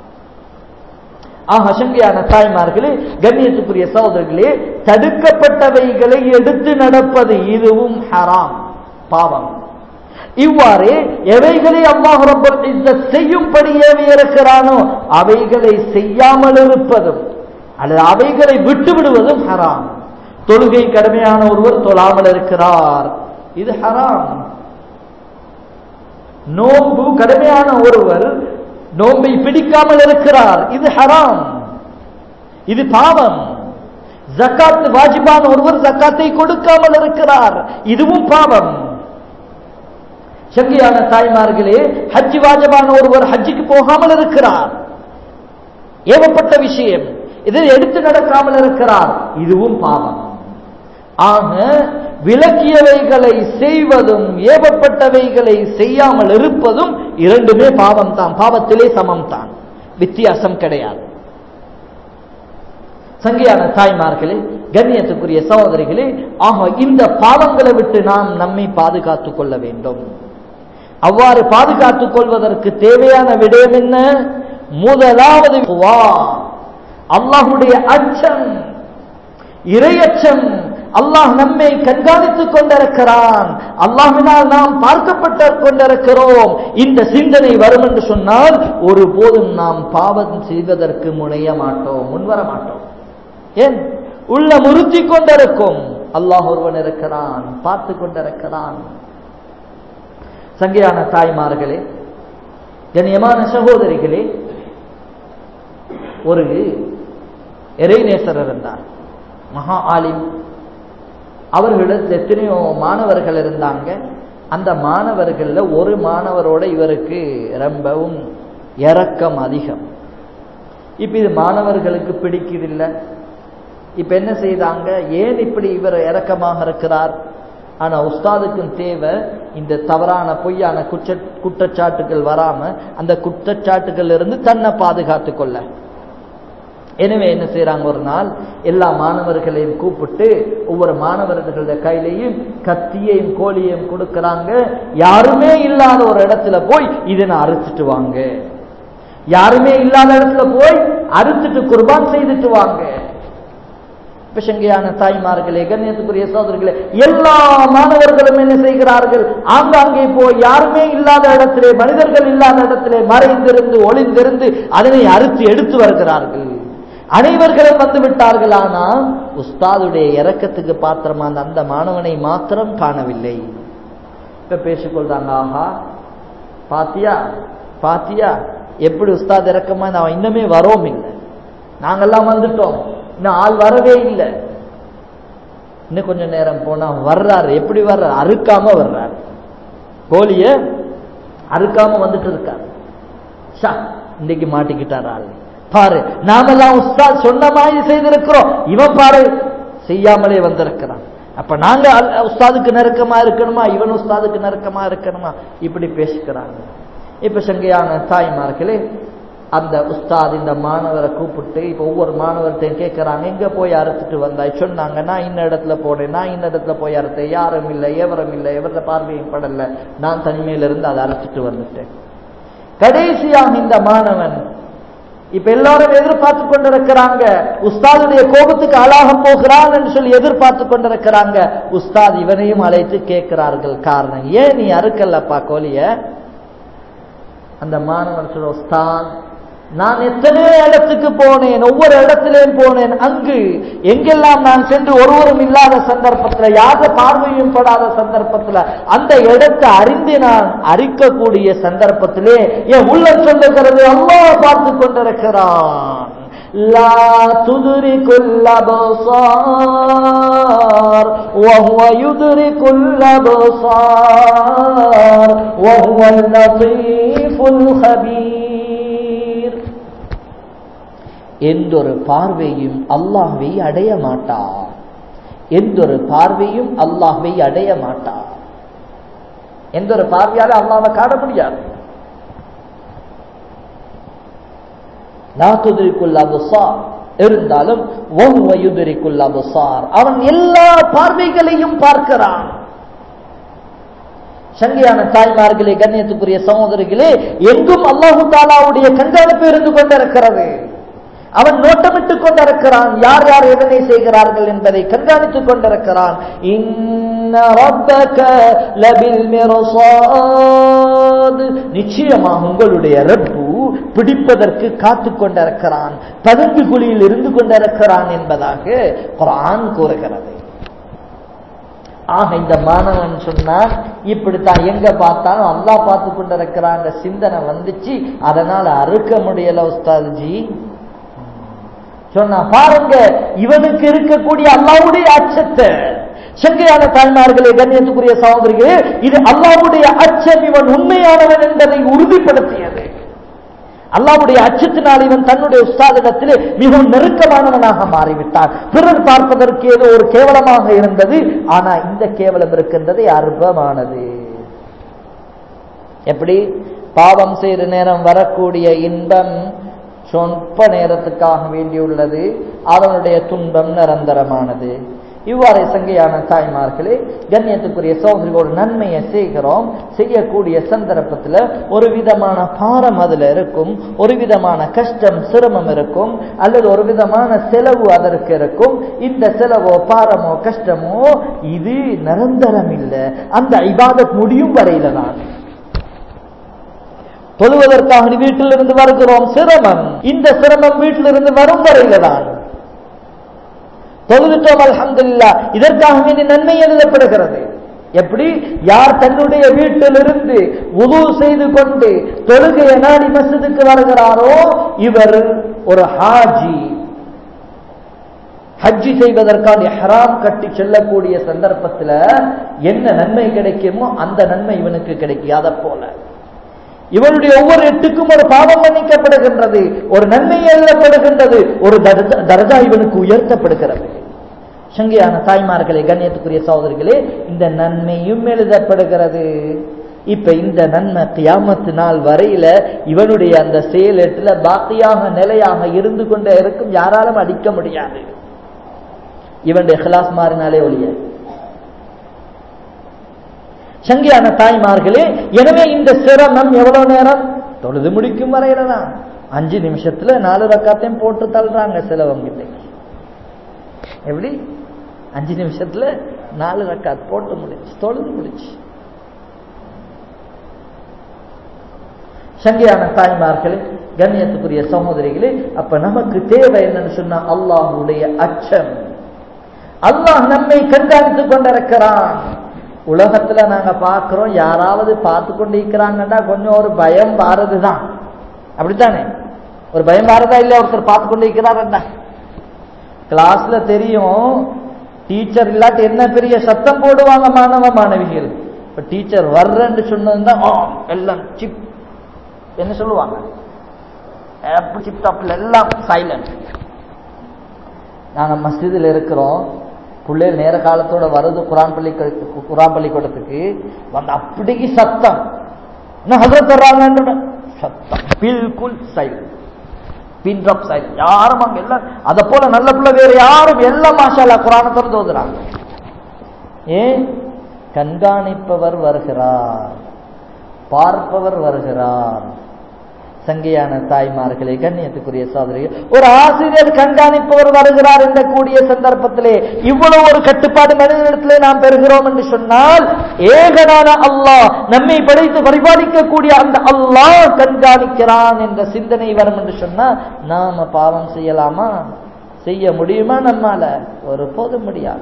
ஆக சங்கையான தாய்மார்களே, கண்ணியத்துக்குரிய சகோதரர்களே, தடுக்கப்பட்டவைகளை எடுத்து நடப்பது, இதுவும் ஹராம், பாவம். இவ்வாறு எவைகளை அல்லாஹ் ரப்பல் இஸ்ஸத் செய்யும்படி ஏவி இருக்கிறானோ அவைகளை செய்யாமல் இருப்பதும் அல்லது அவைகளை விட்டு விடுவதும் ஹராம். தொழுகை கடமையான ஒருவர் தொழாமல் இருக்கிறார், இது ஹராம். நோன்பு கடமையான ஒருவர் நோன்பை பிடிக்காமல் இருக்கிறார், இது ஹராம், இது பாவம். ஜக்காத் வாஜிபான ஒருவர் ஜக்காத்தை கொடுக்காமல் இருக்கிறார், இதுவும் பாவம். சங்கையான தாய்மார்களே, ஹஜ் வாஜிபான ஒருவர் ஹஜ்ஜுக்கு போகாமல் இருக்கிறார், ஏவப்பட்ட விஷயம், இதை எடுத்து நடக்காமல் இருக்கிறார், இதுவும் பாவம். ஆக விலக்கியவைகளை செய்வதும் ஏவப்பட்டவைகளை செய்யாமல் இருப்பதும் இரண்டுமே பாவம் தான், பாவத்திலே சமம் தான், வித்தியாசம் கிடையாது. சங்கையான தாய்மார்களே, கண்ணியத்துக்குரிய சகோதரிகளே, ஆக இந்த பாவங்களை விட்டு நாம் நம்மை பாதுகாத்துக் கொள்ள வேண்டும். அவ்வாறு பாதுகாத்துக் கொள்வதற்கு தேவையான விடயம் என்ன? முதலாவது அல்லாஹ்வுடைய அச்சம், இறையச்சம். அல்லாஹ் நம்மை கண்காணித்துக் கொண்டிருக்கிறான், அல்லாஹ்வினால் நாம் பார்க்கப்பட்டு கொண்டிருக்கிறோம். இந்த சிந்தனை வரும் என்று சொன்னால் ஒருபோதும் நாம் பாவம் செய்வதற்கு முனைய மாட்டோம், முன்வர மாட்டோம். ஏன்? உள்ள முறுத்தி கொண்டிருக்கும், அல்லாஹ் ஒருவன் இருக்கிறான், பார்த்து கொண்டிருக்கிறான். சங்கையான தாய்மார்களே, கண்ணியமான சகோதரிகளே, ஒரு இறைநேசர் இருந்தார், மகா ஆலிம். அவர்களிடத்தில் எத்தனையோ மாணவர்கள் இருந்தாங்க. அந்த மாணவர்கள்ல ஒரு மாணவரோட இவருக்கு ரொம்பவும் இரக்கம் அதிகம். இப்ப இது மாணவர்களுக்கு பிடிக்குதில்லை. இப்ப என்ன செய்தாங்க? ஏன் இப்படி இவர் இரக்கமாக இருக்கிறார்? ஆனா உஸ்தாதுக்கும் தேவை இந்த தவறான பொய்யான குற்ற குற்றச்சாட்டுகள் வராம அந்த குற்றச்சாட்டுகள் இருந்து தன்னை பாதுகாத்துக் கொள்ள. எனவே என்ன செய்யறாங்க, ஒரு நாள் எல்லா மாணவர்களையும் கூப்பிட்டு ஒவ்வொரு மாணவர்களுடைய கையிலையும் கத்தியையும் கோழியையும் கொடுக்கறாங்க. யாருமே இல்லாத ஒரு இடத்துல போய் இதனை அறுத்துட்டு வாங்க, யாருமே இல்லாத இடத்துல போய் அறுத்துட்டு குர்பான் செய்துட்டு வாங்க. பிஷங்கையான தாய்மார்களே, கண்ணியத்துக்குரிய சகோதரர்களே, எல்லா மாணவர்களும் என்ன செய்கிறார்கள், ஆங்காங்கே போய் யாருமே இல்லாத இடத்திலே, மனிதர்கள் இல்லாத இடத்திலே மறைந்திருந்து ஒளிந்திருந்து அதனை அறுத்து எடுத்து வருகிறார்கள். அனைவர்களும் வந்து விட்டார்கள். ஆனால் உஸ்தாதுடைய இரக்கத்துக்கு பாத்திரமான அந்த மாணவனை மாத்திரம் காணவில்லை. இப்ப பேசிக்கொள்றாங்க, ஆஹா பாத்தியா பாத்தியா எப்படி உஸ்தாத் இறக்கமா, நான் இன்னுமே வரோம் இல்லை, நாங்கெல்லாம் வந்துட்டோம், இன்னும் ஆள் வரவே இல்லை. இன்னும் கொஞ்சம் நேரம் போனா வர்றாரு. எப்படி வர்றாரு? அறுக்காம வர்றாரு. கோழிய அறுக்காம வந்துட்டு இருக்காரு. இன்னைக்கு மாட்டிக்கிட்டார் ஆள். பாரு, நாமெல்லாம் உஸ்தாத் சொன்ன மாதிரி செய்திருக்கிறோம், இவன் பாரு செய்யாமலே வந்திருக்கிறான். அப்ப நாங்க உஸ்தாதுக்கு நெருக்கமா இருக்கணுமா, இவன் உஸ்தாதுக்கு நெருக்கமா இருக்கணுமா, இப்படி பேசிக்கிறாங்க. இப்ப சங்கையான தாய்மார்களே, அந்த உஸ்தாத் இந்த மாணவரை கூப்பிட்டு இப்ப ஒவ்வொரு மாணவர்கிட்டையும் கேட்கிறாங்க, எங்க போய் அறுத்துட்டு வந்தாய்? சொன்னாங்க, நான் இந்த இடத்துல போனேன், நான் இந்த இடத்துல போய் அறுத்தேன், யாரும் இல்லை, எவரும் இல்லை, எவர பார்வையும் படல, நான் தனிமையில இருந்து அதை அறுத்துட்டு வந்துட்டேன். கடைசியாக இந்த மாணவன் இப்ப எல்லாரும் எதிர்பார்த்து கொண்டிருக்கிறாங்க, உஸ்தாதுடைய கோபத்துக்கு ஆளாக போகிறான் என்று சொல்லி எதிர்பார்த்து கொண்டிருக்கிறாங்க. உஸ்தாத் இவனையும் அழைத்து கேட்கிறார்கள், காரணம் ஏன் நீ அறுக்கல்லப்பா கோழிய? அந்த மாணவன் சொல்ற, உஸ்தாத் நான் எத்தனையோ இடத்துக்கு போனேன், ஒவ்வொரு இடத்திலேயும் போனேன், அங்கு எங்கெல்லாம் நான் சென்று ஒருவரும் இல்லாத சந்தர்ப்பத்தில், யார பார்வையும் படாத சந்தர்ப்பத்தில் அந்த இடத்தை அறிந்து நான் அரிக்கக்கூடிய சந்தர்ப்பத்திலே என் உள்ளம் சொல்லுகிறது, அல்லாஹ் பார்த்து கொண்டிருக்கிறான். லா துதுரிகுல் அப்சார் வஹுவ யுதுரிகுல் அப்சார் வஹுவல் லதீஃபுல் ஹபீர். எந்தொரு பார்வையும் அல்லாஹ்வை அடைய மாட்டார், எந்தொரு பார்வையும் அல்லாஹ்வை அடைய மாட்டார். எந்த ஒரு பார்வையால அல்லாஹ்வை காண முடியாது. லா துத்ரிகுல் அப்சார் இருந்தாலும் வஹுவ யுத்ரிகுல் அப்சார், அவன் எல்லா பார்வைகளையும் பார்க்கிறான். சங்கையான தாய்மார்களே, கண்ணியத்துக்குரிய சகோதரிகளே, எங்கும் அல்லாஹு தஆலாவுடைய கண்காணிப்பு இருந்து கொண்டிருக்கிறது. அவன் நோட்டமிட்டுக் கொண்டிருக்கிறான், யார் யார் எதனை செய்கிறார்கள் என்பதை கண்காணித்துக் கொண்டிருக்கிறான். இன்ன ரப்பக லபில் மிர்சாத், நிச்சயமாக உங்களுடைய ரப்பு பிடிப்பதற்கு காத்துக் கொண்டிருக்கிறான், பதுங்கு குழியில் இருந்து கொண்டிருக்கிறான் என்பதாக குர்ஆன் கூறுகிறது. ஆக இந்த மாணவன் சொன்னான், இப்படித்தான் எங்க பார்த்தாலும் அல்லாஹ் பார்த்து கொண்டிருக்கிறான் சிந்தனை வந்துச்சு, அதனால அறுக்க முடியல உஸ்தாத்ஜி சொன்னா. பாருங்க, இவனுக்கு இருக்கக்கூடிய அல்லாஹ்வுடைய அச்சத்தை. சங்கையான தாய்மார்களே, கண்ணியத்துக்குரிய சகோதரிகளே, இது அல்லாஹ்வுடைய அச்சம் இவன் உண்மையானவன் என்பதை உறுதிப்படுத்தியது. அல்லாஹ்வுடைய அச்சத்தினால் இவன் தன்னுடைய உஸ்தாதிடத்திலே மிகவும் நெருக்கமானவனாக மாறிவிட்டான். பிறர் பார்ப்பதற்கு ஏதோ ஒரு கேவலமாக இருந்தது, ஆனா இந்த கேவலம் இருக்கின்றது அற்பமானது. எப்படி பாவம் செய்த நேரம் வரக்கூடிய இன்பம் சொற்ப நேரத்துக்காக வேண்டியுள்ளது, அதனுடைய துன்பம் நிரந்தரமானது. இவ்வாறு சங்கையான தாய்மார்களே, கண்ணியத்துக்குரிய சகோதரி, ஒரு நன்மையை செய்கிறோம், செய்யக்கூடிய சந்தர்ப்பத்தில் ஒரு விதமான பாரம் அதுல இருக்கும், ஒரு விதமான கஷ்டம் சிரமம் இருக்கும், அல்லது ஒரு விதமான செலவு அதற்கு இருக்கும். இந்த செலவோ பாரமோ கஷ்டமோ இது நிரந்தரம் இல்லை, அந்த இபாதத் முடியும் வரையில தான். தொழுவதற்காக வீட்டில் இருந்து வருகிறோம், சிரமம், இந்த சிரமம் வீட்டிலிருந்து வரும் வரையில தான். தொழுதுட்டோம் அல்ஹம்துலில்லாஹ், இதற்காக வேண்டிய நன்மை எழுதப்படுகிறது. எப்படி? யார் தன்னுடைய வீட்டிலிருந்து வுது செய்து கொண்டு தொழுகையை நாடி மஸ்ஜிதுக்கு வருகிறாரோ இவர் ஒரு ஹாஜி. ஹஜ்ஜி செய்வதற்கான இஹ்ராம் கட்டி செல்லக்கூடிய சந்தர்ப்பத்தில் என்ன நன்மை கிடைக்குமோ அந்த நன்மை இவனுக்கு கிடைக்காத போல இவனுடைய ஒவ்வொரு எட்டுக்கும் ஒரு பாவம் மன்னிக்கப்படுகின்றது, ஒரு நன்மை எழுதப்படுகின்றது, ஒரு தரஜா இவனுக்கு உயர்த்தப்படுகிறது. சங்கையான தாய்மார்களே, கண்ணியத்துக்குரிய சகோதரிகளே, இந்த நன்மையும் எழுதப்படுகிறது, இப்ப இந்த நன்மை கியாமத்து நாள் வரையில இவனுடைய அந்த செயலெட்டுல பாக்கியாக நிலையாக இருந்து கொண்டே இருக்கும், யாராலும் அடிக்க முடியாது. இவனுடைய இஹ்லாஸ் மாறினாலே ஒழிய. சங்கியான தாய்மார்களே, எனவே இந்த சிரமம் எவ்வளவு நேரம்? தொழுது முடிக்கும் வரையில தான். அஞ்சு நிமிஷத்துல நாலு ரக்காத்தையும் போட்டு தள்ளுறாங்க சிலவங்க. எப்படி அஞ்சு நிமிஷத்துல நாலு ரக்காத் போட்டு முடிச்சு தொழுது முடிச்சு. சங்கியான தாய்மார்களே, கண்ணியத்துக்குரிய சகோதரிகளே, அப்ப நமக்கு தேவை என்னன்னு சொன்னா அல்லாஹ்வுடைய அச்சம். அல்லாஹ் நம்மை கண்காணித்துக் கொண்டிருக்கிறான். உலகத்துல நாங்க பாக்குறோம், யாராவது பார்த்து கொண்டு இருக்கிறாங்கன்னா கொஞ்சம் ஒரு பயம் வாரதுதான். அப்படித்தானே? ஒரு பயம் வாரதா இல்ல? ஒருத்தர் பார்த்து கொண்டு இருக்கிறாருன்னா கிளாஸ்ல தெரியும், டீச்சர் இல்லாட்டி என்ன பெரிய சத்தம் போடுவாங்க மாணவ மாணவிகள். இப்ப டீச்சர் வர்றன்னு சொன்னதுதான் எல்லாம் சிப் என்ன சொல்லுவாங்க, சிப் டாப்ல எல்லாம் சைலண்ட். நாங்க மஸ்ஜிதில் இருக்கிறோம், பிள்ளைகள் நேர காலத்தோட வருது குரான் பள்ளி குரான் பள்ளிக்கூடத்துக்கு வந்து அப்படிக்கு சத்தம் என்ன ஹஜ்ரத் வர்றாங்க சத்தம், பில்குல் சைலண்ட், பின் ட்ராப் சைலண்ட். யாரும் அங்க எல்லாம் அத போல நல்ல பிள்ளை வேற யாரும் எல்லாம் மாஷா அல்லாஹ் குரானை திறந்து ஓதுறாங்க. ஏன்? கண்காணிப்பவர் வருகிறார், பார்ப்பவர் வருகிறார். சங்கையான தாய்மார்களே, கண்ணியத்துக்குரிய சகோதரிகள், ஒரு ஆசிரியர் கண்காணிப்பவர் வருகிறார் என்ற கூடிய சந்தர்ப்பத்திலே இவ்வளவு ஒரு கட்டுப்பாடு மனிதனிடத்திலே நாம் பெறுகிறோம் என்று சொன்னால், ஏகனான அல்லாஹ் நம்மை படைத்து பரிபாலிக்கக்கூடிய அந்த அல்லாஹ் கண்காணிக்கிறான் என்ற சிந்தனை வரும் என்று சொன்னால், நாம பாவம் செய்யலாமா? செய்ய முடியுமா? நம்மால ஒரு போதும் முடியாது.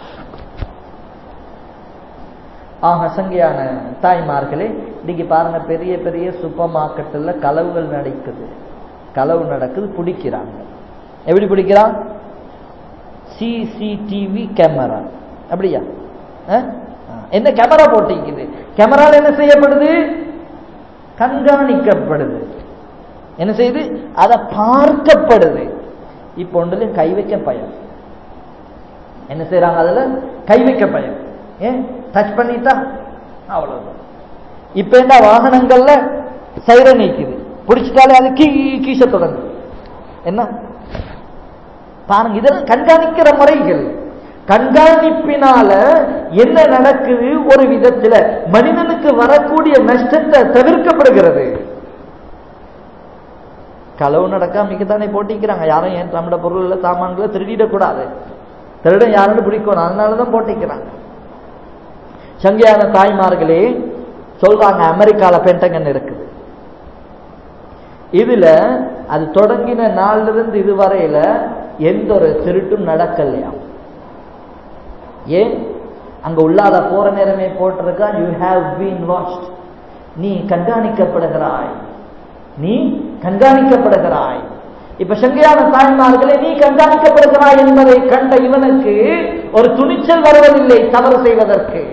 ஆக சங்கையான தாய்மார்களே, இன்னைக்கு பாருங்க, பெரிய பெரிய சூப்பர் மார்க்கெட்ல களவுகள் நடக்குது. களவு நடக்குது, பிடிக்கிறாங்க. எப்படி பிடிக்கிறான்? CCTV camera. அப்படியா? என்ன கேமரா போட்டிக்குது? கேமரால என்ன செய்யப்படுது? கண்காணிக்கப்படுது. என்ன செய்யுது? அதை பார்க்கப்படுது. இப்ப ஒன்றுல கை வைக்க பயம். என்ன செய்யறாங்க? அதுல கை வைக்க பயம். ஏன்? டச் பண்ணிட்டா அவ்வளவுதான். இப்ப என்ன வாகனங்கள்ல சைரன் நீக்குது, பிடிச்சிட்டாலே அது கீ கீச தொடங்கு. என்ன பாருங்க, இதெல்லாம் கண்காணிக்கிற முறைகள். கண்காணிப்பினால என்ன நடக்குது? ஒரு விதத்துல மனிதனுக்கு வரக்கூடிய நஷ்டத்தை தவிர்க்கப்படுகிறது. களவு நடக்காமதானே போட்டிக்கிறாங்க. யாரும் ஏன் நம்மட பொருள் சாமான்களை திருடிடக்கூடாது, திருட யாருன்னு பிடிக்கணும், அதனாலதான் போட்டிக்கிறாங்க. சங்கையான தாய்மார்களே, சொல்றாங்க அமெரிக்கால பென்டகன் இருக்குது. இதுல அது தொடங்கின நாள்ல இருந்து இதுவரையில எந்த ஒரு திருட்டும் நடக்கலையா. ஏன்? அங்க உள்ளாத போற நேரமே போட்டிருக்கா, யூ ஹேவ் பீன் வாட்ச்ட், நீ கண்காணிக்கப்படுகிறாய், நீ கண்காணிக்கப்படுகிறாய். இப்ப சங்கையான தாய்மார்களே, நீ கண்காணிக்கப்படுகிறாய் என்பதை கண்ட இவனுக்கு ஒரு துணிச்சல் வருவதில்லை தவறு செய்வதற்கு.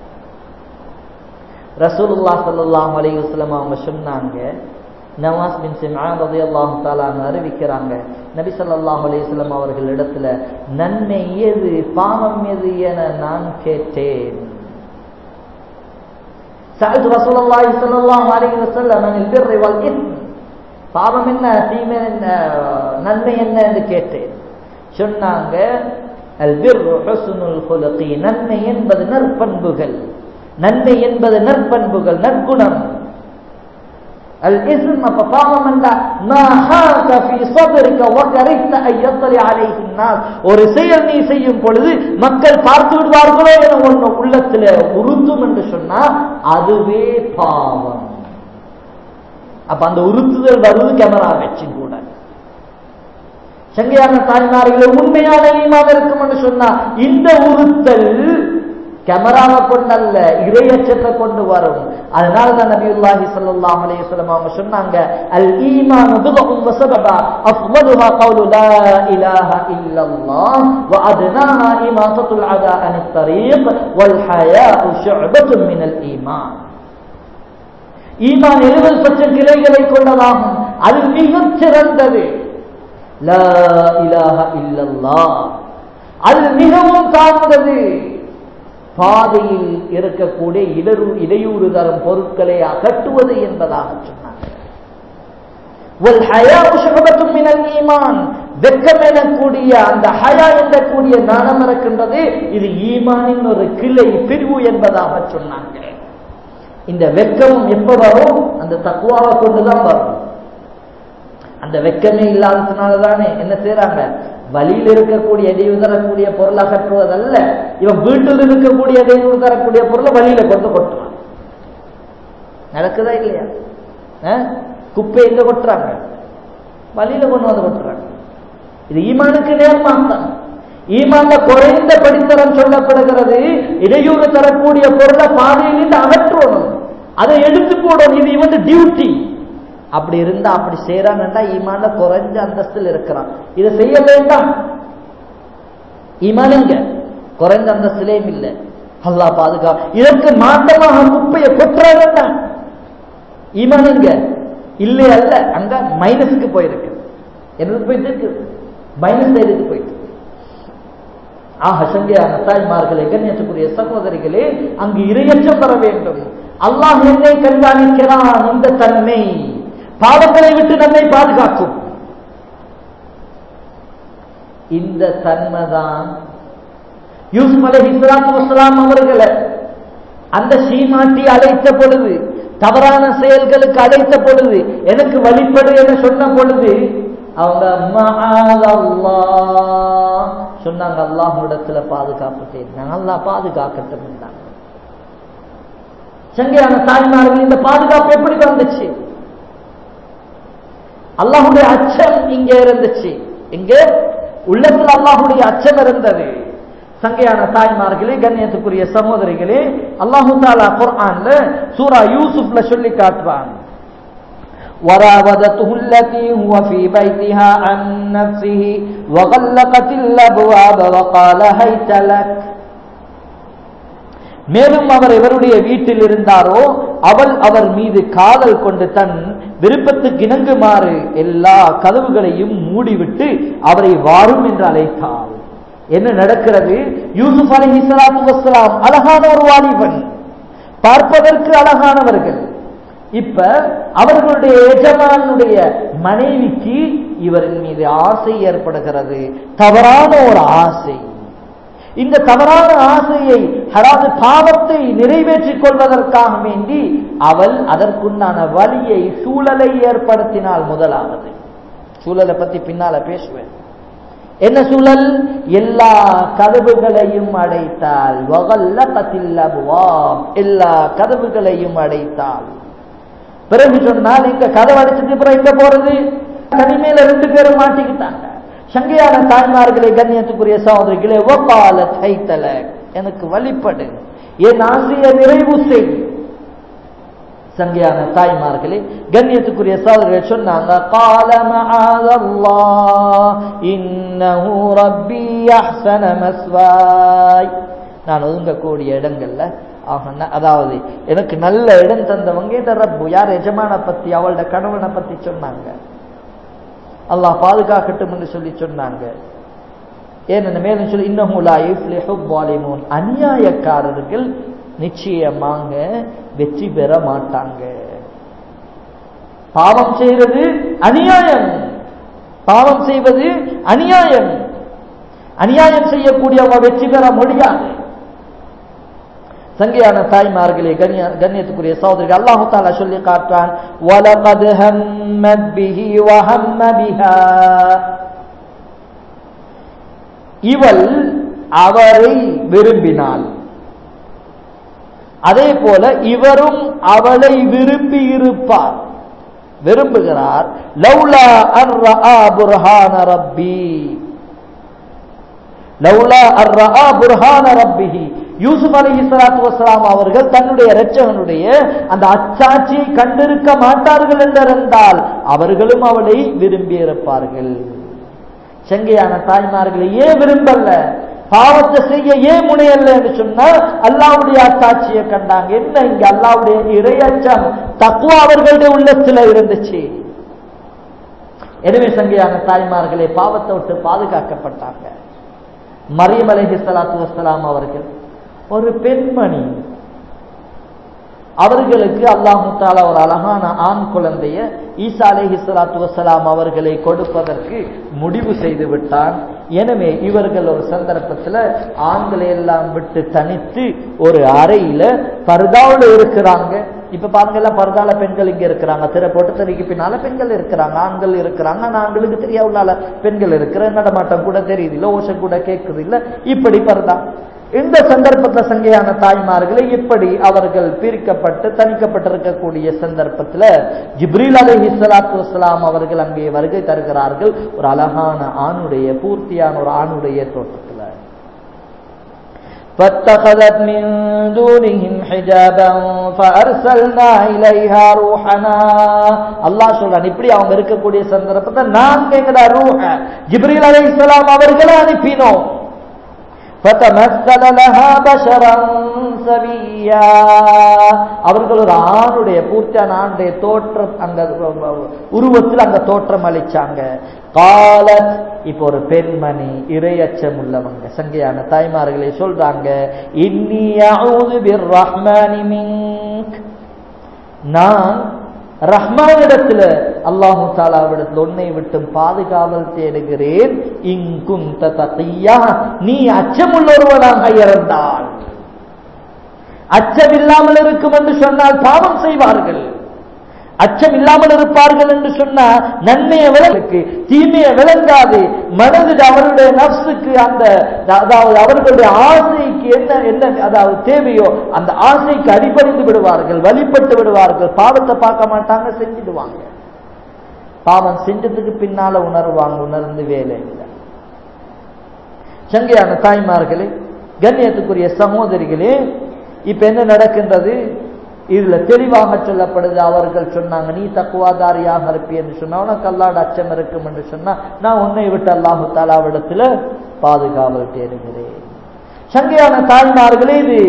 ரசூலுல்லாஹ் ஸல்லல்லாஹு அலைஹி வஸல்லம் அவங்க சொன்னாங்க, நவாஸ் பின் சிம்ஆன் ரலியல்லாஹு தஆலா அறிவிக்கிறாங்க, நபி ஸல்லல்லாஹு அலைஹி வஸல்லம் அவர்கள் இடத்துல நன்மை எது பாவம் எது என நான் கேட்டேன். சஅல்து ரசூலுல்லாஹி ஸல்லல்லாஹு அலைஹி வஸல்லம் அனில் பிர்ரி வல் இஸ்ம், பாவம் என்ன தீமை என்ன நன்மை என்ன என்று கேட்டேன். சொன்னாங்க, அல் பிர்ரு ஹுஸ்னுல் குலுகி, நன்மை என்பது நற்பண்புகள், நன்மை என்பது நற்பண்புகள் நற்குணம். அல் இஸ்ம் பாவம் என்றால் மா ஹாக ஃபீ ஸத்ரிக வ கரிஹ்த அன் யத்லி அலைஹி الناس, ஒரு செயல் நீ செய்யும் பொழுது மக்கள் பார்த்து விடுவார்களோ என ஒன்று உள்ளத்துல உறுத்தும் என்று சொன்னா அதுவே பாவம். அப்ப அந்த உறுத்துதல் வருவது கேமரா வச்சு கூட. சங்கையான தாய்மார்களே, உண்மையான ஈமான் இருக்கும் என்று சொன்னா இந்த உறுத்தல் கேமராவை கொண்டல்ல, இறையச்சத்தை கொண்டு வரும். அதனாலதான் நபியுல்லாஹி ஸல்லல்லாஹு அலைஹி வஸல்லம் அவங்க சொன்னாங்க, அல் ஈமானு பிதுஉன் வ ஸபபா அஃலலுஹா கௌலு லா இலாஹா இல்லல்லாஹ் வ அத்னாஹா இமாதத்துல் அதா அனித் தரீக் வல் ஹயாஉ ஷுஅபத்துன் மினல் ஈமான். ஈமான் எழுபது லட்சம் கிளைகளை கொண்டதாகும், அது மிகச் சிறந்தது லா இலாஹா இல்லல்லாஹ், அது மிகவும் தாழ்ந்தது. பாதையில் இருக்கக்கூடிய இடரு இடையூறு தரும் பொருட்களை அகற்றுவது என்பதாக சொன்னாங்க. வெக்கம் எனக்கூடிய அந்த ஹயா என்றக்கூடிய நாணம் இருக்கின்றது, இது ஈமானின் ஒரு கிளை பிரிவு என்பதாக சொன்னாங்க. இந்த வெக்கம் எப்ப வரும்? அந்த தக்வாவை கொண்டுதான் வரும். அந்த வெக்கமே இல்லாததுனாலதானே என்ன செய்யறாங்க, வழியில் இருக்கக்கூடிய இடையூறு தரக்கூடிய பொருள் அகற்றுவதல்ல, இவன் வீட்டில் இருக்கக்கூடிய இடையூறு தரக்கூடிய பொருளை வழியில கொண்டு கொட்டுறான். நடக்குதா இல்லையா? குப்பை எங்க கொட்டுறாங்க? வழியில கொண்டு வந்து கொட்டுறாங்க. இது ஈமானுக்கு நேர்மாற்றம். ஈமான்ல குறைந்த படித்தரம் சொல்லப்படுகிறது, இடையூறு தரக்கூடிய பொருளை பாதையிலிருந்து அகற்றணும், அதை எடுத்து போடணும். இது இவன் டியூட்டி. அப்படி இருந்தா அப்படி செய்யறான்டா ஈமான்ல குறைஞ்ச அந்தஸ்தில் இருக்கிறான். இதை செய்ய வேண்டாம். ஈமான் எங்க? குறைந்த அந்தஸ்திலேயும் இல்லை. அல்லாஹ் பாதுகா. இதற்கு மாற்றமாக குப்பையை கொட்டுறாங்க. ஈமான் எங்க? இல்லை அல்ல, அங்க மைனஸுக்கு போயிருக்கு. என்னது போயிட்டு இருக்கு? மைனஸ் சைடுக்கு போயிட்டு. ஆக சங்கையான தாய்மார்களே, கண்ணியத்துக்குரிய சகோதரிகளே, அங்கு இரையச்சம் பெற வேண்டும். அல்லாஹ் என்னை கண்காணிக்கிறான். இந்த தன்மை பாவங்களை விட்டு நம்மை பாதுகாக்கும். இந்த தன்மைதான் யூசுப் அலைஹிஸ்ஸலாத்து வஸ்ஸலாம் அவர்களை அந்த சீமாட்டி அழைத்த பொழுது, தவறான செயல்களுக்கு அழைத்த பொழுது, எனக்கு வழிபடு என சொன்ன பொழுது அவங்க சொன்னாங்க, அல்லாஹ்விடத்துல பாதுகாப்பு தேடினாங்க. அல்லாஹ் பாதுகாக்கட்டும் என்றாங்க. சங்கையான தாய்மார்கள், இந்த பாதுகாப்பு எப்படி வந்துச்சு? அல்லாஹுடைய அச்சம் இங்கே இருந்துச்சு. இங்கே உள்ளத்தில் அல்லாஹுடைய அச்சம் இருந்தது. சங்கையான தாய்மார்களே, கண்ணியத்துக்குரிய சகோதரிகளே, அல்லாஹு தஆலா குர்ஆன்ல சூரா யூசுப்ல சொல்லி காட்டுறான். وراودته التي هو في بيتها عن نفسه وغلقت الابواب وقال هيت لك. மேலும் அவர் இவருடைய வீட்டில் இருந்தாரோ அவள் அவர் மீது காதல் கொண்டு தன் விருப்பத்துக்கு இணங்குமாறு எல்லா கதவுகளையும் மூடிவிட்டு அவரை வாரும் என்று அழைத்தாள். என்ன நடக்கிறது? யூசுப் அலைஹிஸ்ஸலாத்து வஸ்ஸலாம் அழகான ஒரு வாலிபன், பார்ப்பதற்கு அழகானவர்கள். இப்ப அவர்களுடைய எஜமானுடைய மனைவிக்கு இவரின் மீது ஆசை ஏற்படுகிறது, தவறான ஒரு ஆசை. இந்த தவறான ஆசையை, அதாவது பாவத்தை நிறைவேற்றிக் கொள்வதற்காக வேண்டி அவள் அதற்குண்டான வழியை, சூழலை ஏற்படுத்தினால். முதலாவது சூழலை பத்தி பின்னால பேசுவேன். என்ன சூழல்? எல்லா கதவுகளையும் அடைத்தாள். வகல்லகத்தில் அப்வாப், எல்லா கதவுகளையும் அடைத்தாள். பிறகு சொன்னால், இங்க கதவு அடைச்சிட்டு பிறகு எங்க போறது? தனிமையில ரெண்டு பேரும் மாட்டிக்கிட்டாங்க. சங்கையான தாய்மார்களே, கண்ணியத்துக்குரிய சகோதரிகளே, வகாலத் ஹைத்தலக், எனக்கு வழிபடு, என் ஆசையை நிறைவு செய். சங்கையான தாய்மார்களே, கண்ணியத்துக்குரிய சகோதரிகள் சொன்னாங்க, قال معاذ الله انه ربي احسن مثواي. நான் ஒதுங்கக்கூடிய இடங்கள்ல, அதாவது எனக்கு நல்ல இடம் தந்தவங்க இந்த ரப்பு. யார்? எஜமான பத்தி, அவளோட கணவனை பத்தி சொன்னாங்க. அல்லாஹ் பாதுகாக்கட்டும் என்று சொல்லி சொன்னாங்க. ஏன்னு மேலும் சொல்லி, இன்னஹு லா யுஃப்லிஹு ஸாலிமூன், அநியாயக்காரர்கள் நிச்சயமாக வெற்றி பெற மாட்டாங்க. பாவம் செய்வது அநியாயம், பாவம் செய்வது அநியாயம். அநியாயம் செய்யக்கூடியவங்க வெற்றி பெற முடியாது. சங்கையான தாய்மார்களே, கண்ணியத்துக்குரிய சகோதரிகள், அல்லாஹ் தஆலா சொல்லி காட்டுறான், வலகத் ஹம்மத் பிஹி வஹம்ம பிஹா. இவள் அவரை விரும்பினாள், அதே போல இவரும் அவளை விரும்பி இருப்பார், விரும்புகிறார். லௌலா அர்ரஆ புர்ஹான ரப்பி, லௌலா அர்ரஆ புர்ஹான ரப்பிஹி. யூசுப் அலைஹிஸ்ஸலாத்து வஸ்ஸலாம் அவர்கள் தன்னுடைய இரட்சகனுடைய அந்த அச்சாட்சியை கண்டிருக்க மாட்டார்கள் என்றிருந்தால் அவர்களும் அவளை விரும்பி இருப்பார்கள். சங்கையான தாய்மார்களை ஏன் விரும்பல, பாவத்தை செய்ய ஏன் முனையல்ல என்று சொன்னால் அல்லாஹ்வுடைய அத்தாட்சியை கண்டாங்க. என்ன இங்க அல்லாஹ்வுடைய இறையச்சம், தக்வா அவர்களுடைய உள்ளத்துல இருந்துச்சு. எனவே சங்கையான தாய்மார்களே, பாவத்தை விட்டு பாதுகாக்கப்பட்டாங்க. மரியம் அலைஹிஸ்ஸலாத்து வஸ்ஸலாம் அவர்கள் ஒரு பெண்மணி, அவர்களுக்கு அல்லாஹ் தஆலா ஒரு அழகான ஆண் குழந்தைய ஈசா அலைஹிஸ்ஸலாத்து வஸ்ஸலாம் அவர்களை கொடுப்பதற்கு முடிவு செய்து விட்டான். எனவே இவர்கள் ஒரு சந்தர்ப்பத்தில் ஆண்களை எல்லாம் விட்டு தனித்து ஒரு அறையில பர்தாவுல இருக்கிறாங்க. இப்ப பாருங்க, எல்லாம் பர்தால பெண்கள் இங்க இருக்கிறாங்க, திரை போட்டு திரைக்கு பின்னால பெண்கள் இருக்கிறாங்க, ஆண்கள் இருக்கிறாங்க. ஆனா ஆண்களுக்கு தெரியாத பெண்கள் இருக்கிற நடமாட்டம் கூட தெரியுது இல்ல, ஓசை கூட கேட்குது இல்ல, இப்படி பர்தா. இந்த சந்தர்ப்பத்தில் சங்கையான தாய்மார்களை இப்படி அவர்கள் பிரிக்கப்பட்டு தணிக்கப்பட்டிருக்கக்கூடிய சந்தர்ப்பத்தில் ஜிப்ரீல் அலைஹிஸ்ஸலாத்து வஸ்ஸலாம் அவர்கள் அங்கே வருகை தருகிறார்கள். ஒரு அழகான ஆணுடைய பூர்த்தியான ஒரு ஆணுடைய தோற்றத்தில். فَاتَّخَذَتْ مِن دُونِهِمْ حِجَابًا فَأَرْسَلْنَا إِلَيْهَا رُوحَنَا. அல்லாஹ் சொல்றான், இப்படி அவங்க இருக்கக்கூடிய சந்தர்ப்பத்தை நாங்க எங்கட ரூஹ ஜிப்ரீல் அலைஹிஸ்ஸலாம் அவர்களை அனுப்பினோம். فَتَمَثَّلَ لَهَا بَشَرًا سَوِيًّا. அவர்கள் ஒரு ஆணுடைய பூர்த்தியான ஆணுடைய தோற்றம் அங்க உருவத்தில் அங்க தோற்றம் அளிச்சாங்க. قالت, இப்போ ஒரு பெண்மணி இறையச்சம் உள்ளவங்க சங்கையான தாய்மார்களை சொல்றாங்க, இன்னி அஊது பிர்ரஹ்மானி மின்க், நான் ரஹ்மானிடத்துல அல்லாஹு தஆலாவிடத்தில் உன்னை விட்டு பாதுகாவல் தேடுகிறேன். இன்குன்த தகியா, நீ அச்சமுள்ளொருவனாக இருந்தால். அச்சம் இல்லாமல் இருக்கும் என்று சொன்னால் பாவம் செய்வார்கள். அச்சம் இல்லாமல் இருப்பார்கள் என்று சொன்னா நன்மையை விளக்கு தீமையை விளங்காது. மனதில் அவருடைய நஃப்ஸுக்கு அந்த அதாவது அவர்களுடைய ஆசைக்கு என்ன என்ன அதாவது தேவையோ அந்த ஆசைக்கு அடிபணிந்து விடுவார்கள், வழிபட்டு விடுவார்கள். பாவத்தை பார்க்க மாட்டாங்க, செஞ்சிடுவாங்க. பாவம் செஞ்சதுக்கு பின்னால உணர்வாங்க, உணர்ந்து வேலை இல்லை. சங்கையான தாய்மார்களே, கண்ணியத்துக்குரிய சகோதரிகளே, இப்ப என்ன நடக்கின்றது? இதுல தெளிவாக சொல்லப்படுது. அவர்கள் சொன்னாங்க, நீ தக்குவாதாரியாக இருப்பி என்று சொன்னா, உனக்கு அல்லாஹ்வுடைய அச்சம் இருக்கும் என்று சொன்னா, நான் உன்னை விட்டு அல்லாஹு தஆலாவிடத்துல பாதுகாவல் தேடுகிறேன். சங்கையான தாய்மார்களே, இது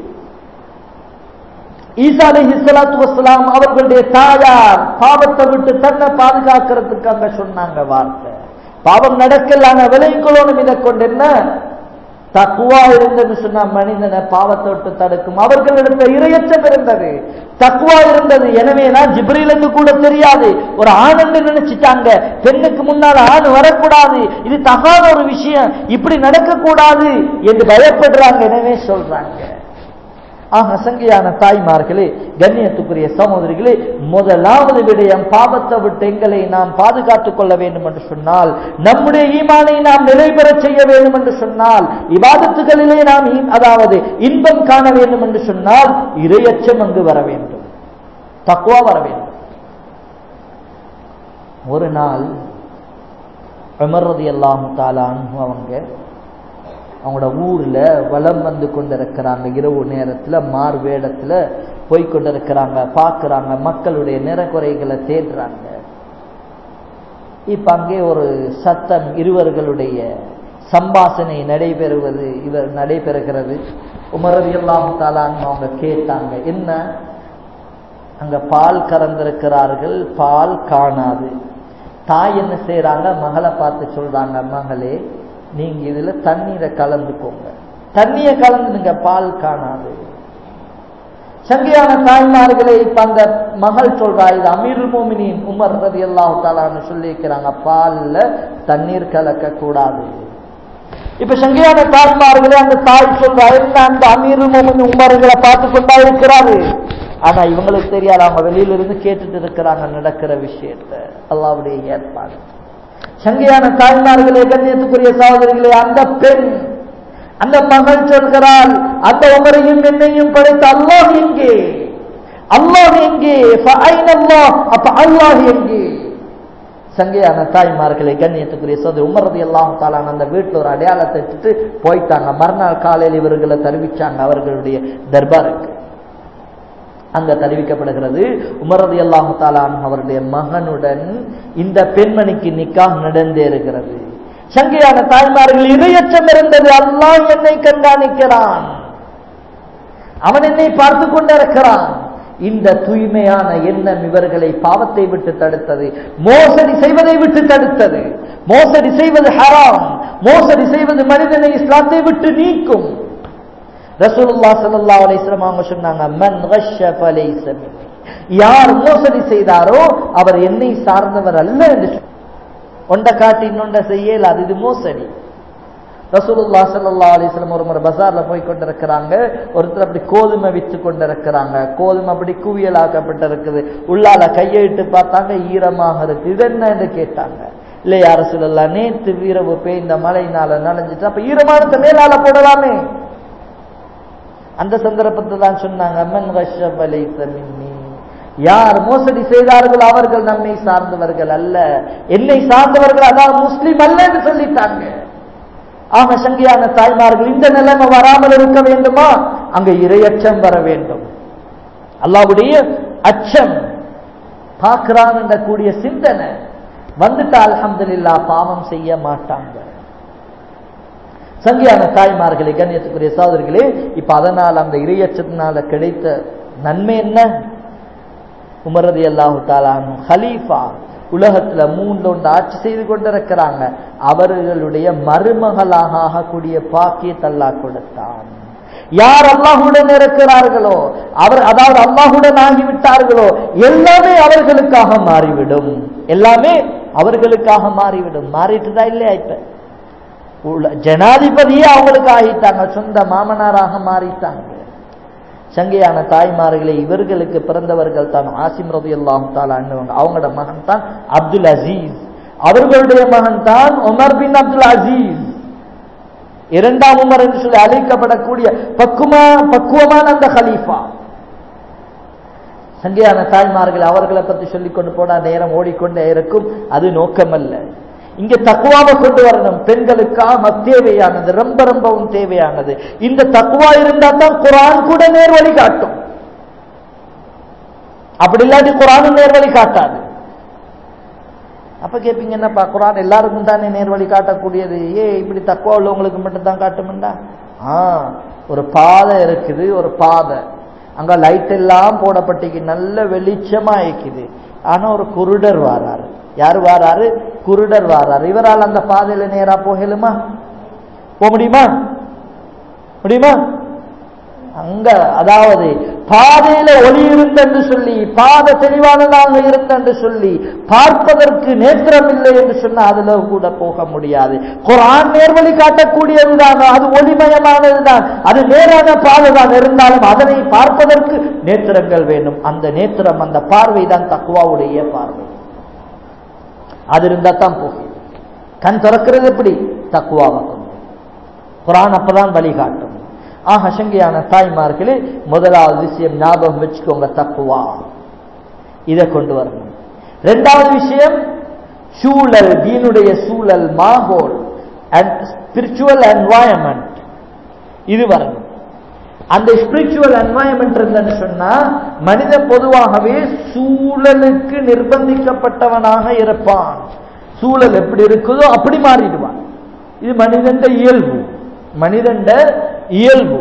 ஈசா அலைஹிஸ்ஸலாத்து வஸ்ஸலாம் அவர்களுடைய தாயார் பாவத்தை விட்டு தன்னை பாதுகாக்கிறதுக்கு அங்க சொன்னாங்க வார்த்தை. பாவம் நடக்கல, ஆனா விளைக்கொள்ளணும். இதை கொண்டு என்ன தக்குவா இருந்ததுன்னு சொன்னா மனிதனை பாவத்தை விட்டு தடுக்கும். அவர்களிடத்தில் இறையச்சம் இருந்தது, தக்குவா இருந்தது. எனவே நான் ஜிப்ரீலுக்கு கூட தெரியாது, ஒரு ஆனந்து நினைச்சிட்டாங்க. பெண்ணுக்கு முன்னால் ஆண் வரக்கூடாது, இது தகாத ஒரு விஷயம், இப்படி நடக்க கூடாது என்று பயப்படுறாங்க. எனவே சொல்றாங்க. ஆக சங்கையான தாய்மார்களே, கண்ணியத்துக்குரிய சகோதரிகளே, முதலாவது விடயம், பாவத்தை விட்டு எங்களை நாம் பாதுகாத்துக் கொள்ள வேண்டும் என்று சொன்னால், நம்முடைய ஈமானை நாம் நிலை பெற செய்ய வேண்டும் என்று சொன்னால், இபாதத்துகளிலே நாம் அதாவது இன்பம் காண வேண்டும் என்று சொன்னால், இறையச்சம் அங்கு வர வேண்டும், தக்வா வர வேண்டும். ஒரு நாள் உமர் ரலியல்லாஹு தஆலா அன்ஹு அவங்க அவங்களோட ஊர்ல வலம் வந்து கொண்டிருக்கிறாங்க. இரவு நேரத்துல மார் வேடத்துல போய்கொண்டிருக்கிறாங்க, பார்க்கிறாங்க, மக்களுடைய நிறக்குறைகளை தேடுறாங்க. இப்ப அங்கே ஒரு சத்தம், இருவர்களுடைய சம்பாஷணை நடைபெறுவது இவர் நடைபெறுகிறது. உமர் ரலியல்லாஹு தஆலா அவங்க கேட்டாங்க, என்ன? அங்க பால் கறந்திருக்கிறார்கள், பால் காணாது. தாய் என்ன செய்யறாங்க? மகளை பார்த்து சொல்றாங்க, மகளே, நீங்க இதுல தண்ணீரை கலந்துக்கோங்க, தண்ணியை கலந்துங்க, பால் காணாது. சங்கையான தாய்மார்களே, இப்ப அந்த மகள் சொல்றா, இது அமீருல் மோமினின் உமர் ரலியல்லாஹு தஆலான்னு சொல்லி இருக்கிறாங்க, பால்ல தண்ணீர் கலக்க கூடாது. இப்ப சங்கையான தாய்மார்களே, அந்த தாய் சொல்றா, என்ன அந்த அமீருல் மோமினின் உமர்களை பார்த்து கொண்டா இருக்கிறாரு. ஆனா இவங்களுக்கு தெரியாது, அவங்க வெளியில இருந்து கேட்டுட்டு இருக்கிறாங்க நடக்கிற விஷயத்த. அல்லாஹ்வுடைய ஏற்பாடு. சங்கையான தாய்மார்களே, கண்ணியத்துக்குரிய சகோதரிகளே, அந்த பெண், அந்த மகள் சொல்கிறாள், அந்த உமரையும் என்னையும் படைத்த அல்லாஹ் எங்கே? அல்லாஹ் எங்கே? அப்ப அல்லாஹ் எங்கே? சங்கையான தாய்மார்களே, கண்ணியத்துக்குரிய சகோதரி, உமர் ரலியல்லாஹு தஆலா அந்த வீட்டுல ஒரு அடையாளத்தை எடுத்துட்டு போயிட்டாங்க. மறுநாள் காலையில் இவர்களை தெரிவிச்சாங்க அவர்களுடைய தர்பாருக்கு. அங்க தெரிவிக்கப்படுகிறது, உமர் ரலியல்லாஹு தஆலா அவருடைய மகனுடன் இந்த பெண்மணிக்கு நிக்காஹ் நடந்தே இருக்கிறது. சங்கையான தாய்மார்கள், இறையச்சம் இருந்தது. அல்லாஹ் என்னை கண்காணிக்கிறான், அவன் என்னை பார்த்து கொண்டிருக்கிறான். இந்த தூய்மையான எண்ணம் இவர்களை பாவத்தை விட்டு தடுத்தது, மோசடி செய்வதை விட்டு தடுத்தது. மோசடி செய்வது ஹராம், மோசடி செய்வது மனிதனை இஸ்லாத்தை விட்டு நீக்கும். ரசூலுல்லாஹ் ஸல்லல்லாஹு அலைஹி வஸல்லம் அவங்க சொன்னாங்க, மன் கஷ்ஷ ஃபலைஸ மின்னி, யார் மோசடி செய்தாரோ அவர் என்னை சார்ந்தவர் அல்ல என்று. ஒண்ட காட்டி இன்னொண்ட செய்யல, அது இது மோசடி. ரசூலுல்லாஹ் ஸல்லல்லாஹு அலைஹி வஸல்லம் ஒரு முறை பஜார்ல போய் கொண்டிருக்கிறாங்க. ஒருத்தர் அப்படி கோதுமை வித்து கொண்டிருக்கிறாங்க. கோதுமை அப்படி குவியலாக்கப்பட்டிருக்குது. உள்ளால கையிட்டு பார்த்தாங்க, ஈரமாக இருக்கு. இது என்ன என்று கேட்டாங்க. இல்ல யா ரசூலல்லாஹ், நேத்து வீரவு பெய்ந்த மழையினால நனைஞ்சிட்டு, அப்ப ஈரமானத்தை மேலால போடலாமே. அந்த சந்தர்ப்பத்தை தான் சொன்னாங்க, மன் கஷ்ஷ ஃபலைஸ மின்னி, யார் மோசடி செய்தார்கள் அவர்கள் நம்மை சார்ந்தவர்கள் அல்ல, என்னை சார்ந்தவர்கள், அதாவது முஸ்லிம் அல்ல என்று சொல்லிட்டாங்க. ஆக சங்கையான தாய்மார்கள், இந்த நிலைமை வராமல் இருக்க வேண்டுமா? அங்க இறையச்சம் வர வேண்டும். அல்லாஹ்வுடைய அச்சம், பார்க்கிறான் என்ற கூடிய சிந்தனை வந்துட்டா அல்ஹம்துலில்லாஹ் பாவம் செய்ய மாட்டாங்க. சங்கையான தாய்மார்களே, கண்ணியத்துக்குரிய சகோதரர்களே, இப்ப அதனால் அந்த இறையச்சத்தினால கிடைத்த நன்மை என்ன? உமர் ரலியல்லாஹு தஆலா அன்ஹு ஹலீஃபா, உலகத்துல மூன்று ஒன்று ஆட்சி செய்து கொண்டிருக்கிறாங்க. அவர்களுடைய மருமகளாக ஆகக்கூடிய பாக்கியத்தை அல்லாஹ் கொடுத்தான். யார் அல்லாஹுடன் இருக்கிறார்களோ, அவர் அதாவது அல்லாஹுடன் ஆகிவிட்டார்களோ, எல்லாமே அவர்களுக்காக மாறிவிடும். எல்லாமே அவர்களுக்காக மாறிவிடும். மாறிட்டுதான் இல்லையா? இப்ப ஜனாதிபதியே அவங்களுக்கு ஆகிட்டாங்க, சொந்த மாமனாராக மாறிட்டாங்க. சங்கையான தாய்மார்களே, இவர்களுக்கு பிறந்தவர்கள் தான் ஆசிம் ரலியல்லாஹு தஆலா அன்ஹு, அவங்களோட மகன் தான் அப்துல் அசீஸ், அவர்களுடைய மகன் தான் உமர் பின் அப்துல் அசீஸ், இரண்டாம் உமர் என்று சொல்லி அழைக்கப்படக்கூடிய பக்குவமா பக்குவமான அந்த ஹலீஃபா. சங்கையான தாய்மார்கள், அவர்களை பற்றி சொல்லிக் கொண்டு போனா நேரம் ஓடிக்கொண்டே இருக்கும். அது நோக்கமல்ல. இங்க தக்குவாவை கொண்டு வரணும். பெண்களுக்காக தேவையானது, ரொம்ப ரொம்பவும் தேவையானது. இந்த தக்குவா இருந்தா தான் குர்ஆன் கூட நேர் வழி காட்டும். அப்படி இல்லாட்டி குர்ஆன் நேர் வழி காட்டாது. அப்ப கேட்பீங்க, என்னப்பா குர்ஆன் எல்லாருக்கும் தானே நேர் வழி காட்டக்கூடியது, ஏ இப்படி தக்குவா உள்ளவங்களுக்கு மட்டும் தான் காட்டும்டா? ஆ, ஒரு பாதை இருக்குது, ஒரு பாதை, அங்க லைட் எல்லாம் போடப்பட்டு நல்ல வெளிச்சமா இருக்குது. ஆனா ஒரு குருடர் வாராரு. யாரு வாராரு? குருடர் வாராரு. இவரால் அந்த பாதையில நேரா போகலுமா? போக முடியுமா? முடியுமா? அங்க அதாவது பாதையில ஒளி இருந்தென்று சொல்லி, பாதை தெளிவானதாக இருந்தென்று சொல்லி, பார்ப்பதற்கு நேத்திரம் இல்லை என்று சொன்னா அதுல கூட போக முடியாது. குர்ஆன் நேர்வழி காட்டக்கூடியதுதான், அது ஒளிமயமானதுதான், அது நேரான பாதை தான். இருந்தாலும் அதனை பார்ப்பதற்கு நேத்திரங்கள் வேண்டும். அந்த நேத்திரம், அந்த பார்வை தான் தக்வாவுடைய பார்வை. அது இருந்தா தான் போகும். கண் திறக்கிறது எப்படி? தக்வாவை கொண்டு. குர்ஆன் அப்பதான் வழிகாட்டும். ஆக சங்கையான தாய்மார்களே, முதலாவது விஷயம் ஞாபகம் வச்சுக்கோங்க, தக்வா. இதை கொண்டு வரணும். இரண்டாவது விஷயம் சூழல், தீனுடைய சூழல், மாஹோல் அண்ட் ஸ்பிரிச்சுவல் என்வாயன்மெண்ட், இது வரணும். அந்த ஸ்பிரிச்சுவல் என்வாயன்மெண்ட் இருந்தன்னு சொன்னா மனிதன் பொதுவாகவே சூழலுக்கு நிர்பந்திக்கப்பட்டவனாக இருப்பான். சூழல் எப்படி இருக்குதோ அப்படி மாறிடுவான். இது மனிதன் இயல்பு, மனிதன் இயல்பு.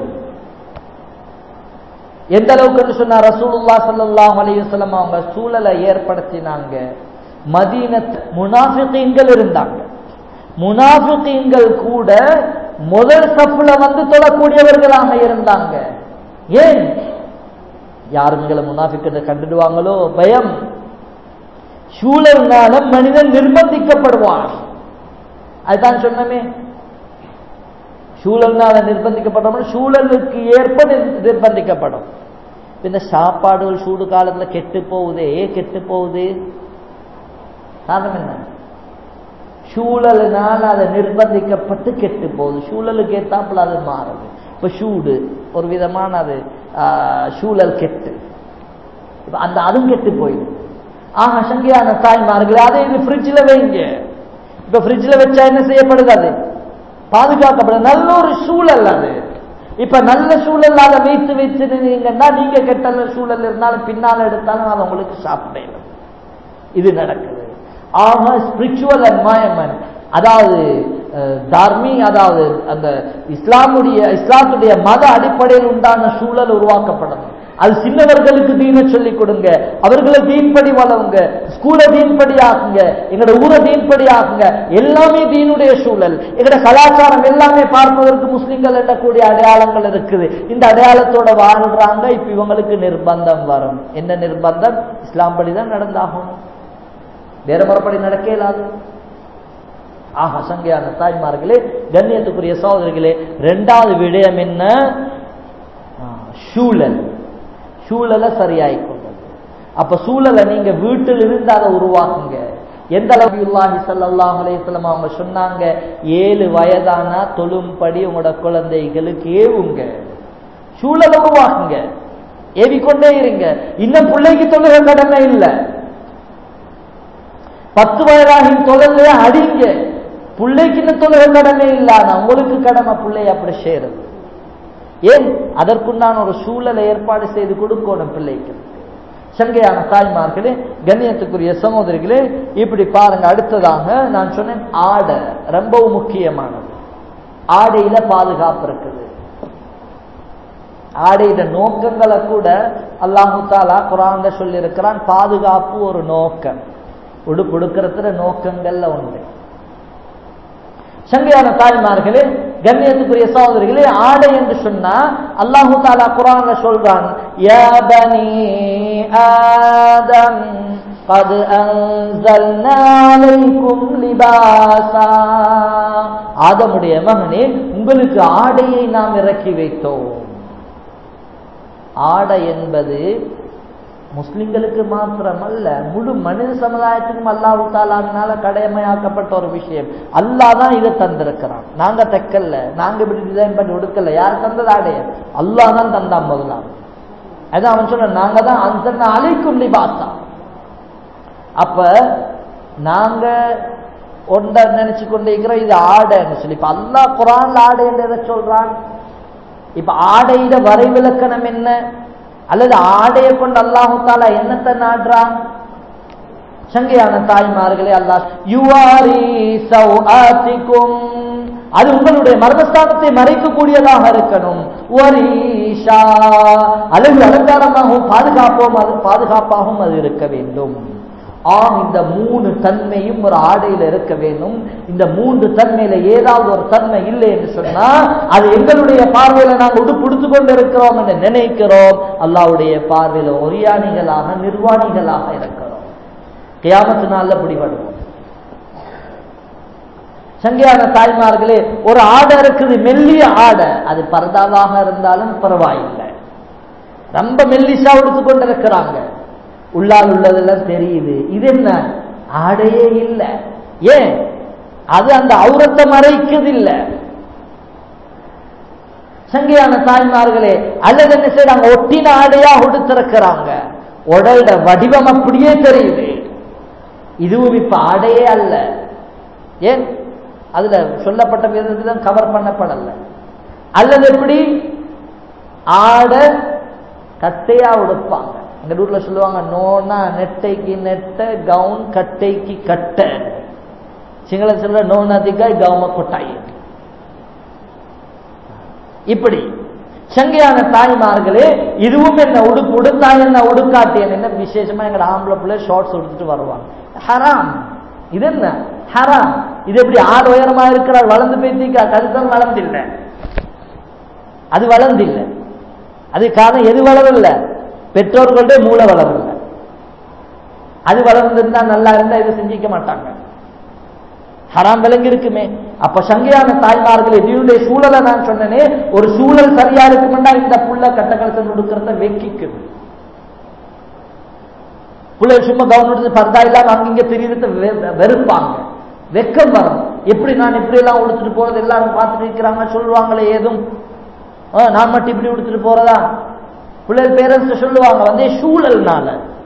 எந்த அளவுக்கு சொன்னா ரசூலுல்லாஹ் ஸல்லல்லாஹு அலைஹி வஸல்லம் அவங்க சூழலை ஏற்படுத்தினாங்க. மதீனத் முனாஃபிகீன்கள் இருந்தாங்க. முனாஃபிகீன்கள் கூட முதல் சஃப்ல வந்து தொழக்கூடியவர்களாக இருந்தாங்க. ஏன்? யாருங்களை முனாஃபிக்கை கண்டுடுவாங்களோ பயம். சூழல்னால மனிதன் நிர்பந்திக்கப்படுவான். அதுதான் சொன்னமே, சூழல்னால நிர்பந்திக்கப்படும், சூழலுக்கு ஏற்ப நிர்பந்திக்கப்படும். இந்த சாப்பாடுகள் சூடு காலத்துல கெட்டு போகுதே, கெட்டு போகுது காரணம் என்ன? சூழலினால் அதை நிர்பந்திக்கப்பட்டு கெட்டு போகுது. சூழலுக்கு ஏத்தாப்புல அது மாறுது. இப்ப சூடு ஒரு விதமான அது சூழல் கெட்டு, அந்த அதுவும் கெட்டு போயிடும். ஆஹா சங்கையான தாய்மார்களே, அதை இது ஃப்ரிட்ஜில் வைங்க. இப்ப ஃப்ரிட்ஜில் வச்சா என்ன செய்யப்படுது? அது பாதுகாக்கப்படும். நல்ல ஒரு சூழல் அது. இப்ப நல்ல சூழல் அதை வைத்து வச்சிருந்தீங்கன்னா நீங்க கெட்ட சூழல் இருந்தாலும் பின்னால எடுத்தாலும் அதை உங்களுக்கு சாப்பிடலாம். இது நடக்குது. ஆக ஸ்பிரிச்சுவல் என்வாயன்மெண்ட், அதாவது தார்மீக, அதாவது அந்த இஸ்லாமுடைய இஸ்லாத்துடைய மத அடிப்படையில் உண்டான சூழல் உருவாக்கப்படணும். அது சின்னவர்களுக்கு தீன சொல்லிக் கொடுங்க, அவர்களை தீன்படி வளவுங்க, ஸ்கூல தீன்படி ஆகுங்க, எங்களோட ஊரை தீன்படி ஆகுங்க. எல்லாமே தீனுடைய சூழல். எங்களோட கலாச்சாரம் எல்லாமே பார்ப்பதற்கு முஸ்லிம்கள் எண்ணக்கூடிய அடையாளங்கள் இருக்குது. இந்த அடையாளத்தோட வாழ்றாங்க. இப்ப இவங்களுக்கு நிர்பந்தம் வரும். என்ன நிர்பந்தம்? இஸ்லாம் படிதான் நடந்தாகணும், வேற முறைப்படி நடக்க இயலாது. ஆக சங்கையான தாய்மார்களே, கண்ணியத்துக்குரிய சகோதரிகளே, இரண்டாவது விடயம் என்ன? சூழல். சூழலை சரியாய் கொண்டது. அப்ப சூழலை நீங்க வீட்டில் இருந்து அதை உருவாக்குங்க. எந்த அளவுக்கு ஸல்லல்லாஹு அலைஹி வஸல்லம் அவங்க சொன்னாங்க, ஏழு வயதானா தொழும்படி உங்களோட குழந்தைகளுக்கு ஏவுங்க, சூழலை உருவாக்குங்க, ஏவிக்கொண்டே இருங்க. இன்னும் பிள்ளைக்கு தொழுக கடமை இல்லை. பத்து வயதாகி தொழிலையே அடிங்க, பிள்ளைக்கு இன்னும் தொழுக கடமை இல்லாத உங்களுக்கு கடமை பிள்ளை அப்படி செய்யறது. ஏன்? அதற்குண்டான ஒரு சூழலை ஏற்பாடு செய்து கொடுக்கணும் பிள்ளைக்கு. சங்கையான தாய்மார்களே, கண்ணியத்துக்குரிய சகோதரிகளே, இப்படி பாருங்க. அடுத்ததாக நான் சொன்னேன், ஆடை ரொம்பவும் முக்கியமானது. ஆடையில பாதுகாப்பு இருக்குது. ஆடையிட நோக்கங்களை கூட அல்லாஹு தஆலா குர்ஆன்ல சொல்லி இருக்கிறான். பாதுகாப்பு ஒரு நோக்கம், உடுப்பு உடுக்கிறதுல நோக்கங்கள்ல ஒன்று. சங்கையான தாய்மார்களே, கண்ணியத்துக்குரிய சகோதரிகளே, ஆடை என்று சொன்னா அல்லாஹு தஆலா குர்ஆன்ல சொல்றான், யா பனி ஆதம் கத் அன்ஸல்னா அலைக்கும் லிபாஸா, ஆதமுடைய மகனே, உங்களுக்கு ஆடையை நாம் இறக்கி வைத்தோம். ஆடை என்பது முஸ்லிம்களுக்கு மாத்திரமல்ல, முழு மனித சமுதாயத்துக்கும் அல்லாஹ் தஆலாவினால கடமையாக்கப்பட்ட ஒரு விஷயம். அல்லாஹ் தான் இதை தந்திருக்கிறான். நாங்க தைக்கல, நாங்க இப்படி டிசைன் பண்ணி கொடுக்கல. யார் தந்தது? ஆடைய அல்லாஹ் தான் தந்தான் முதலாம். அதான் அவன் சொல்ற, நாங்க தான் அன்ஸல்னா அலைக்கும் லிபாஸா. அப்ப நாங்க ஒன்றை நினைச்சு கொண்டிருக்கிறோம் இது ஆடைன்னு சொல்லி. இப்ப அல்லாஹ் குர்ஆன்ல ஆடை என்று எதை சொல்றான்? இப்ப ஆடையிட வரைவிலக்கணம் என்ன? அல்லது ஆடையை கொண்டு அல்லாஹு தஆலா என்னத்தை நாடுறான்? சங்கையான தாய்மார்களே, அல்லாஹ் யுவாரி சௌஆத்திக்கும், அது உங்களுடைய மர்மஸ்தானத்தை மறைக்கக்கூடியதாக இருக்கணும். வரீஷா, அழகு அலங்காரமாகவும் பாதுகாப்பாகவும் அது பாதுகாப்பாகவும் அது இருக்க வேண்டும். ஆம், இந்த மூணு தன்மையும் ஒரு ஆடையில இருக்க வேண்டும். இந்த மூன்று தன்மையில ஏதாவது ஒரு தன்மை இல்லை என்று சொன்னா அது எங்களுடைய பார்வையில நாங்கள் உடுப்பு உடுத்து கொண்டு இருக்கிறோம் என்று நினைக்கிறோம். அல்லாஹ்வுடைய பார்வையில ஒரியானிகளாக நிர்வாணிகளாக இருக்கிறோம். கியாமத்து நாள்ல பிடிபடுவோம். சங்கையான தாய்மார்களே, ஒரு ஆடை இருக்குது, மெல்லிய ஆடை. அது பர்தாவாக இருந்தாலும் பரவாயில்லை. ரொம்ப மெல்லிசா உடுத்து கொண்டு இருக்கிறாங்க, உள்ளால் உள்ளதெல்லாம் தெரியுது. இது என்ன? ஆடையே இல்லை. ஏன்? அது அந்த அவுரத்தை மறைக்குது இல்ல. சங்கையான தாய்மார்களே, அல்லது என்ன செய்யறாங்க, ஒட்டின ஆடையா உடுத்திருக்கிறாங்க, உடல்ட வடிவம் அப்படியே தெரியுது. இதுவும் இப்ப ஆடையே அல்ல. ஏன்? அதுல சொல்லப்பட்ட விதத்தில் கவர் பண்ணப்படல. அல்லது எப்படி ஆடை கட்டையா உடுப்பாங்க. எங்க ஊர்ல சொல்லுவாங்க, நோனா நெட்டைக்கு நெட்ட, கவுன் கட்டைக்கு கட்ட. சிங்கள சொல்ற நோனதிகாய் கவும கொட்டாய். இப்படி சங்கையான தாய்மார்களே, இதுவும் என்ன உடுப்பு உடுத்தா என்ன உடுக்காட்டியன் என்ன விசேஷமா எங்க ஆம்பளை பிள்ளை ஷார்ட்ஸ் உடுத்துட்டு வருவாங்க. ஹராம். இது என்ன? ஹராம். இது எப்படி ஆறு உயரமா இருக்கிறார், வளர்ந்து பேசிக்கா, கருத்தம் வளர்ந்தில்லை, அது வளர்ந்தில்லை. அது காரணம் எது வளரல? பெற்றோர்களுடைய மூளை வளரல. அது வளர்ந்திருந்தா நல்லா இருந்தா இதை செஞ்சிக்க மாட்டாங்க. ஹராம் விளங்கி இருக்குமே. அப்ப சங்கையான தாய்மார்கள், இதனுடைய சூழலை நான் சொன்னேனே, ஒரு சூழல் சரியா இருக்குமெண்டா இந்த புள்ள கட்ட கலத்தை கொடுக்கறத வெக்கிக்குது. புள்ள சும்மா கவர்மெண்ட் பர்தா இல்லாம அங்கிங்க தெரியுது வெறுப்பாங்க, வெக்கம் வரும். எப்படி நான் இப்படி எல்லாம் உடுத்துட்டு போறது, எல்லாரும் பார்த்துட்டு இருக்கிறாங்க சொல்லுவாங்களே, ஏதும் நான் மட்டும் இப்படி உடுத்துட்டு போறதா பிள்ளைகள் பேரண்ட்ஸ் சொல்லுவாங்க, வந்து சூழல்னால.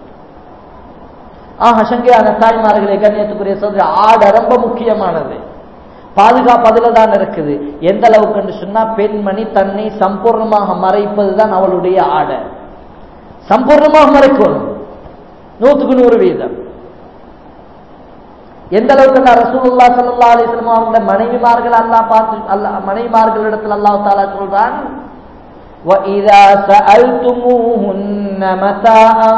ஆஹ் சங்கையான தாய்மார்களே, கண்ணியத்துக்குரிய சோதரி, ஆடை ரொம்ப முக்கியமானது. பாதுகாப்பு அதுல தான் இருக்குது. எந்த அளவுக்கு என்று சொன்னா, பெண்மணி தன்னை சம்பூர்ணமாக மறைப்பதுதான் அவளுடைய ஆடை. சம்பூர்ணமாக மறைக்கணும், நூற்றுக்கு நூறு வீதம். எந்த அளவுக்கு ரசூலுல்லாஹி ஸல்லல்லாஹு அலைஹி வஸல்லம் அவருடைய மனைவிமார்கள் அல்லாஹ் பார்த்து அல்லாஹ் மனைவிமார்களிடத்தில் அல்லாஹ் தஆலா சொல்றான், وَإِذَا سَأَلْتُمُوهُنَّ مَتَاعًا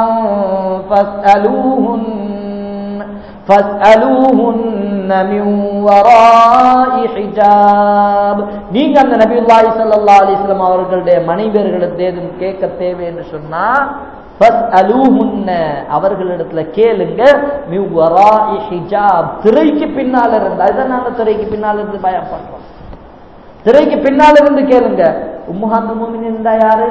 فَاسْأَلُوهُنَّ فَاسْأَلُوهُنَّ مِنْ وَرَاءِ حِجَابٍ. நீங்க அந்த நபியுல்லாஹி ஸல்லல்லாஹு அலைஹி வஸல்லம் அவர்களுடைய மனைவியர்களுக்கு ஏதும் கேட்க தேவை என்று சொன்னா ஃபஸ்அலூஹுன்ன அவர்களிடத்துல கேளுங்க மின் வராஇ ஹிஜாப் திரைக்கு பின்னால இருந்து. அதுதான் நாங்க திரைக்கு பின்னால இருந்து பயம் பண்றோம். திரைக்கு பின்னால இருந்து கேளுங்க. உம்மஹாத்துல் முஃமினீன் யாரு?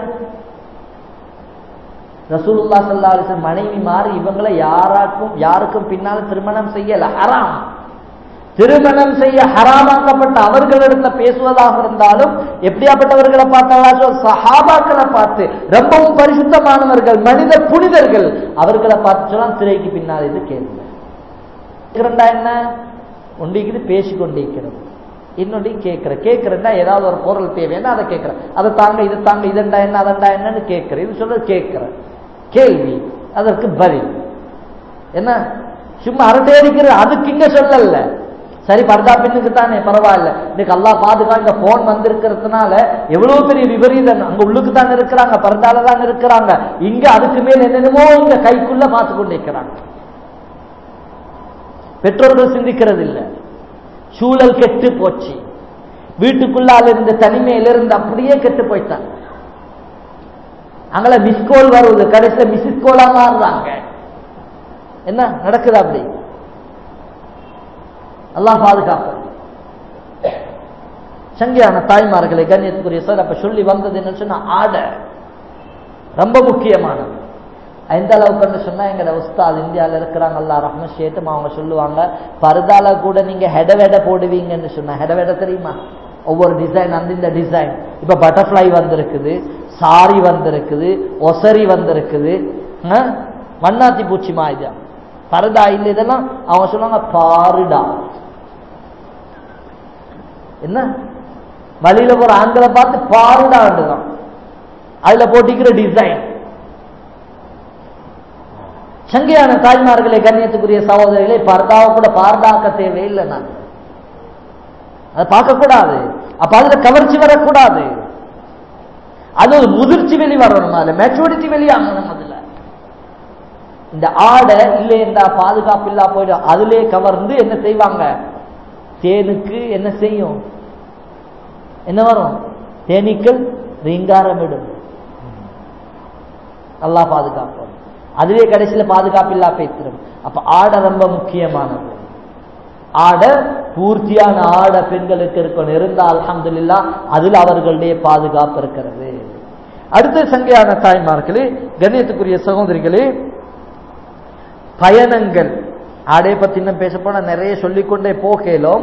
ரசூலுல்லாஹி ஸல்லல்லாஹு அலைஹி வஸல்லம் மனைவி மாறி இவங்களை யாராக்கும் யாருக்கும் பின்னால திருமணம் செய்யல, ஹராம். திருமணம் செய்ய ஹராமாக்கப்பட்ட அவர்களிடத்துல பேசுவதாக இருந்தாலும் எப்படியாப்பட்டவர்களை பார்த்தாலும் சஹாபாக்களை பார்த்து ரொம்பவும் பரிசுத்தமானவர்கள், மனித புனிதர்கள், அவர்களை பார்த்து சொல்லலாம் திரைக்கு பின்னால் இது கேளுங்க. என்ன ஒன்றிக்குது பேசிக்கொண்டிருக்கிறது, இன்னொன்று கேட்கிற கேட்கிறேன்னா ஏதாவது ஒரு பொருள் தேவைன்னா அதை கேட்கிற, அதை தாங்க இது தாங்க இதண்டா என்ன அதண்டா என்னன்னு கேட்கிற, இது சொல்ல கேட்கிற கேள்வி, அதற்கு பதில் என்ன சும்மா அரட்டை அடிக்கிற, அதுக்கு இங்க சொல்லல. சரி பர்தா பெண்ணுக்கு தானே பரவாயில்ல, இன்னைக்கு அல்லாஹ் பாதுகா இந்த போன் வந்திருக்கிறதுனால எவ்வளவு பெரிய விபரீதம், அங்க உள்ளுக்கு தான் இருக்கிறாங்க, பர்தால தான் இருக்கிறாங்க, இங்க அதுக்கு மேல் என்னென்னமோ இங்க கைக்குள்ள பார்த்து கொண்டிருக்கிறாங்க. பெற்றோர்கள் சிந்திக்கிறது இல்லை. சூழல் கெட்டு போச்சு, வீட்டுக்குள்ளால இருந்து தனிமையிலிருந்து அப்படியே கெட்டு போயிட்டாங்க. அங்கள மிஸ்கோல் வருவது கடைசியில மிஸ்இஸ் கோலா மாறுறாங்க. என்ன நடக்குது அப்படி? அல்லாஹ் பாதுகாப்பு. சங்கையான தாய்மார்களை கண்ணியத்துக்குரிய சார் அப்ப சொல்லி வந்தது என்ன சொன்னா ஆடை ரொம்ப முக்கியமானது. எந்த அளவுக்கு சொன்னா எங்கட உஸ்தாத் இந்தியாவில் இருக்கிறாங்க, அல்லாஹ் ரஹ்மத் செய்யட்டும், அவங்க சொல்லுவாங்க பர்தால கூட நீங்க ஹெடவேட போடுவீங்கன்னு சொன்னா, ஹெடவேட தெரியுமா? ஒவ்வொரு டிசைன் அந்த இந்த டிசைன், இப்ப பட்டர்ஃபிளை வந்திருக்குது, சாரி வந்திருக்குது, ஒசரி வந்திருக்குது, மண்ணாத்தி பூச்சி மாயுதா பரதா இல்லை, இதெல்லாம் அவங்க சொல்லுவாங்க பாருடா. என்ன வழியில போற ஆண்களை பார்த்து பாருடாண்டுதான் அதுல போட்டிக்கிற டிசைன். சங்கையான தாய்மார்களே கண்ணியத்துக்குரிய சகோதரிகளே, பர்தாவை கூட பார்தாக்க தேவையில்லை. நான் அதை பார்க்க கூடாது. அப்ப அதுல கவர்ச்சி வரக்கூடாது. அது ஒரு முதிர்ச்சி வெளி வரணும், அதுல மெச்சூரிட்டி வெளியாகணும். அதுல இந்த ஆடை இல்லை என்றா பாதுகாப்பு இல்லா போயிடும். அதிலே கவர்ந்து என்ன செய்வாங்க? தேனுக்கு என்ன செய்யும்? என்ன வரும்? தேனீக்கள் ரீங்காரமிடும். அல்லாஹ் பாதுகாப்பு. அதுவே கடைசியில பாதுகாப்பு இல்லா பேசிடும். அப்ப ஆடை ரொம்ப முக்கியமானது. ஆடை பூர்த்தியான ஆடை பெண்களுக்கு இருக்கணும். இருந்தால் அல்ஹம்துலில்லாஹ் அதில் அவர்களுடைய பாதுகாப்பு இருக்கிறது. அடுத்த சங்கையான தாய்மார்களே கண்ணியத்துக்குரிய சகோதரிகளே, பயணங்கள் ஆடை பத்தி இன்னும் பேச போனா நிறைய சொல்லிக்கொண்டே போகலும்,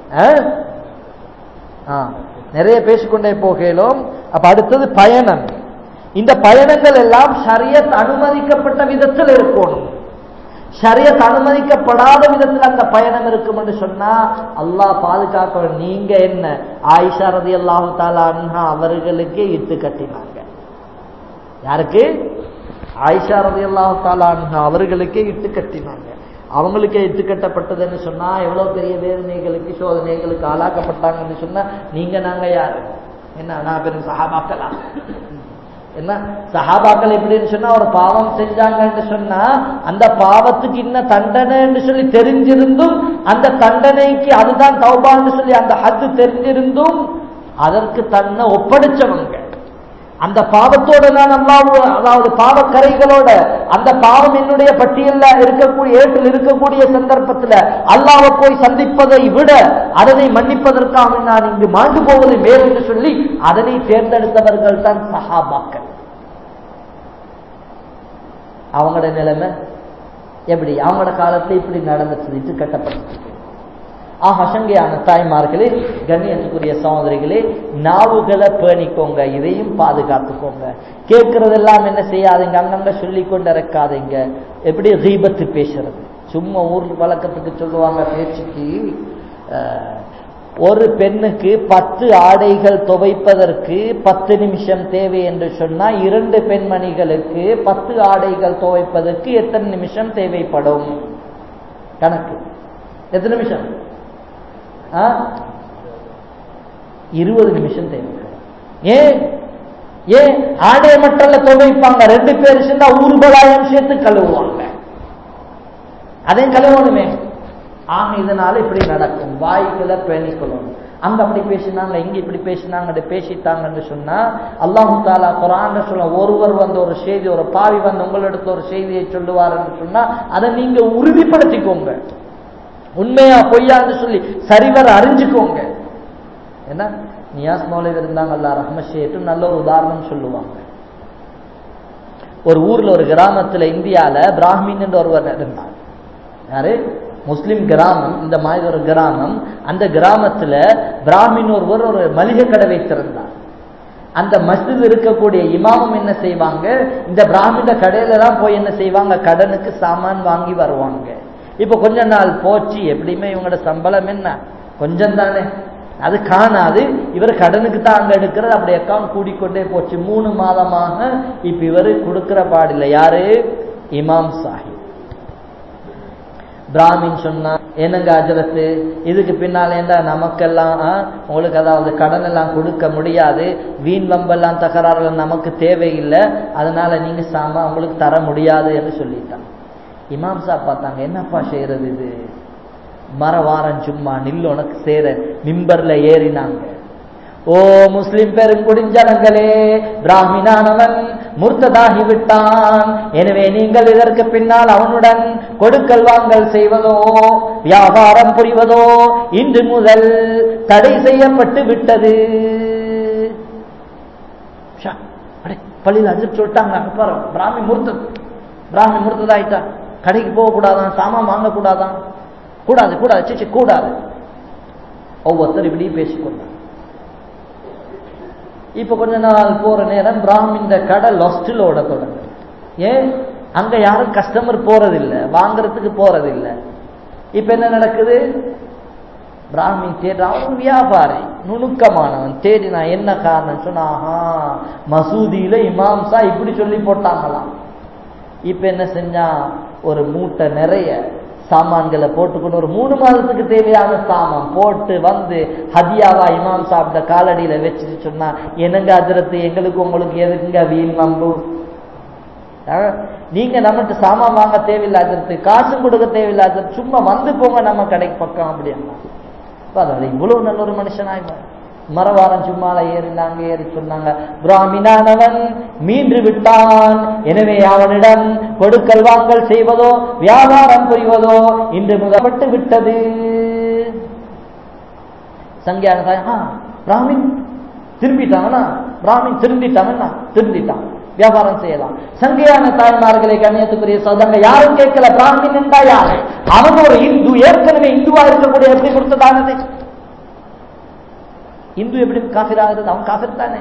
நிறைய பேசிக்கொண்டே போகலும். அப்ப அடுத்தது பயணம். இந்த பயணங்கள் எல்லாம் ஷரியத் அனுமதிக்கப்பட்ட விதத்தில் இருக்கணும். ஷரியத் அனுமதிக்கப்படாத விதத்தில் அந்த பயணம் இருக்கும் என்று சொன்னா அல்லாஹ் பாதுகாக்க. நீங்க என்ன ஆயிஷா ரலியல்லாஹு தஆலா அன்ஹா அவர்களுக்கே இட்டு கட்டினாங்க. யாருக்கு? ஆயிஷா ரலியல்லாஹு தஆலா அன்ஹா அவர்களுக்கே இட்டு கட்டினாங்க. அவங்களுக்கே இட்டு கட்டப்பட்டதுன்னு சொன்னா எவ்வளவு பெரிய வேதனைகளுக்கு சோதனைகளுக்கு ஆளாக்கப்பட்டாங்கன்னு சொன்னா நீங்க நாங்க யாரு? என்ன நான் பெரும் சஹாபாக்களா? என்ன சஹாபாக்கள் எப்படின்னு சொன்னா ஒரு பாவம் செஞ்சாங்கன்னு சொன்னா அந்த பாவத்துக்கு இன்ன தண்டனை என்று சொல்லி தெரிஞ்சிருந்தும், அந்த தண்டனைக்கு அதுதான் தௌபான்னு சொல்லி அந்த ஹத்து தெரிஞ்சிருந்தும் அதற்கு தன்னை ஒப்படைச்சவங்க. அந்த பாவத்தோட நான் அல்லாஹ், அதாவது பாவக்கரைகளோட அந்த பாவம் என்னுடைய பட்டியல்ல இருக்கக்கூடிய ஏற்றில் இருக்கக்கூடிய சந்தர்ப்பத்தில் அல்லாஹ்வை போய் சந்திப்பதை விட அதனை மன்னிப்பதற்காக நான் இங்கு மாண்டு போவது மேல் என்று சொல்லி அதனை தேர்ந்தெடுத்தவர்கள் தான் சஹாபாக்கள். அவங்களோட நிலைமை எப்படி? அவங்களோட காலத்துல இப்படி நடந்துச்சு, இது கட்டப்பட்டு. ஆஹ் அசங்கையான தாய்மார்களே கண்ணியத்துக்குரிய சகோதரிகளே, நாவுகளை பேணிக்கோங்க, இதையும் பாதுகாத்துக்கோங்க. கேட்கறதெல்லாம் என்ன செய்யாதீங்க, அங்கங்க சொல்லிக் கொண்டு இறக்காதீங்க. எப்படி கீபத்து பேசுறது, சும்மா ஊர் வழக்கத்துக்கு சொல்லுவாங்க பேச்சுக்கு. ஒரு பெண்ணுக்கு பத்து ஆடைகள் துவைப்பதற்கு பத்து நிமிஷம் தேவை என்று சொன்னா இரண்டு பெண்மணிகளுக்கு பத்து ஆடைகள் துவைப்பதற்கு எத்தனை நிமிஷம் தேவைப்படும்? கணக்கு எத்தனை நிமிஷம்? இருபது நிமிஷம் தேவைப்படும். ஏன்? ஏன் ஆடைய மட்டல்ல துவைப்பாங்க, ரெண்டு பேர் சேர்ந்தா ஊர்பலாயம் சேர்த்து கழுவுவாங்க, அதையும் கழுவணுமே. ஆக இதனால இப்படி நடக்கும். வாய்களை பேணிக்கொள்ளணும். அங்க அப்படி பேசினாங்க, இங்க இப்படி பேசினாங்க, பேசிட்டாங்கன்னு சொன்னா அல்லாஹு தாலா குர்ஆன்ல சொல்ல, ஒருவர் வந்து ஒரு செய்தி, ஒரு பாவி வந்து உங்களிடத்துல ஒரு செய்தியை சொல்லுவார்னு சொன்னா அதை நீங்க உறுதிப்படுத்திக்கோங்க, உண்மையா பொய்யான்னு சொல்லி சரிவர அறிஞ்சுக்கோங்க. ஏன்னா நியாஸ் மௌலவி இருந்தாங்க, அல்லாஹ் ரஹ்மத் செய்யட்டும், நல்ல ஒரு உதாரணம் சொல்லுவாங்க. ஒரு ஊர்ல ஒரு கிராமத்துல இந்தியால பிராஹ்மின் என்று ஒருவர் இருந்தார். யாரு? முஸ்லிம் கிராமம், இந்த மாதிரி ஒரு கிராமம். அந்த கிராமத்துல பிராஹ்மின் ஒருவர் ஒரு மளிகை கடை வைத்திருந்தார். அந்த மஸ்ஜித் இருக்கக்கூடிய இமாமும் என்ன செய்வாங்க, இந்த பிராஹ்மின கடையில தான் போய் என்ன செய்வாங்க, கடனுக்கு சாமான் வாங்கி வருவாங்க. இப்ப கொஞ்ச நாள் போச்சு, எப்படியுமே இவங்களோட சம்பளம் என்ன கொஞ்சம் தானே, அது காணாது. இவர் கடனுக்கு தான் அங்க எடுக்கிறது, அப்படி அக்கௌண்ட் கூடிக்கொண்டே போச்சு. மூணு மாதமாக இப்ப இவரு கொடுக்கிற பாடில்லை. யாரு? இமாம் சாஹிப். பிராமின் சொன்னா, என்னங்க அஜரத்து, இதுக்கு பின்னால ஏண்டா நமக்கெல்லாம் உங்களுக்கு அதாவது கடன் எல்லாம் கொடுக்க முடியாது, வீண் வம்பெல்லாம் தகராறுகள் நமக்கு தேவையில்லை, அதனால நீங்க சாமா உங்களுக்கு தர முடியாது என்று சொல்லிட்டாங்க. இமாம் சாப் பார்த்தாங்க, என்னப்பா செய்யறது இது, மர வாரம் சும்மா நில்லு உனக்கு சேர மிம்பர்ல ஏறினாங்க. ஓ முஸ்லிம் பெருங்குடிஞ்சனங்களே, பிராமினானவன் முர்த்ததாகி விட்டான், எனவே நீங்கள் இதற்கு பின்னால் அவனுடன் கொடுக்கல் வாங்கல் செய்வதோ வியாபாரம் புரிவதோ இன்று முதல் தடை செய்யப்பட்டு விட்டது. பள்ளியில் அஜித் சொல்லிட்டாங்க, பிராமி முர்த்தத், பிராமி முர்த்ததாயிட்டான், கடைக்கு போக கூடாதான், சாமான் வாங்க கூடாதான், கூடாது கூடாது சிச்சி கூடாது. ஒவ்வொருத்தர் இப்படி பேசிக்கொண்டார். இப்ப கொஞ்ச நாள் போற நேரம் பிராமின் கடை லொஸ்டில் ஓட தொடங்கு. ஏன்? அங்க யாரும் கஸ்டமர் போறதில்லை, வாங்கறதுக்கு போறதில்லை. இப்ப என்ன நடக்குது, பிராமின் தேடுறான், அவன் வியாபாரி நுணுக்கமானவன், தேடினா என்ன காரணம் சொன்னா, மசூதியில இமாம்சா இப்படி சொல்லி போட்டாங்களாம். இப்ப என்ன செஞ்சா, ஒரு மூட்டை நிறைய சாமான்களை போட்டுக்கொண்டு ஒரு மூணு மாதத்துக்கு தேவையான சாமான் போட்டு வந்து ஹதியாவா இமாம் சாப்பிட்ட காலடியில வச்சுட்டு சொன்னா, என்னங்க அதிரத்து, எங்களுக்கு உங்களுக்கு எதுக்குங்க வீண் நம்பு, நீங்க நம்மகிட்ட சாமான் வாங்க தேவையில்லை அதிரத்து, காசு கொடுக்க தேவையில்லை அதிரத்து, சும்மா வந்து போங்க நம்ம கடைக்கு பக்கம் அப்படின்னா. இவ்வளவு நல்ல ஒரு மனுஷனாய் மரவாரம் சும்மால ஏறினாங்க. ஏறி சொன்னாங்க, பிராமினானவன் மீண்டு விட்டான், எனவே அவனிடம் கொடுக்கல் வாங்கல் செய்வதோ வியாபாரம் புரிவதோ இன்று முதப்பட்டு விட்டது. சங்கியான பிராமின் திரும்பிட்டாங்கன்னா, பிராமின் திரும்பிட்டாங்கன்னா திரும்பிட்டான், வியாபாரம் செய்யலாம். சங்கையான தாய்மார்களை கண்ணியத்துக்குரிய சோதங்க யாரும் கேட்கல, பிராமின் என்றா யாரு, அவன் ஒரு இந்து, ஏற்கனவே இந்துவா இருக்கக்கூடிய எப்படி கொடுத்ததானது, இந்து எப்படி காஃபிராகிறது, அவன் காஃபிர் தானே.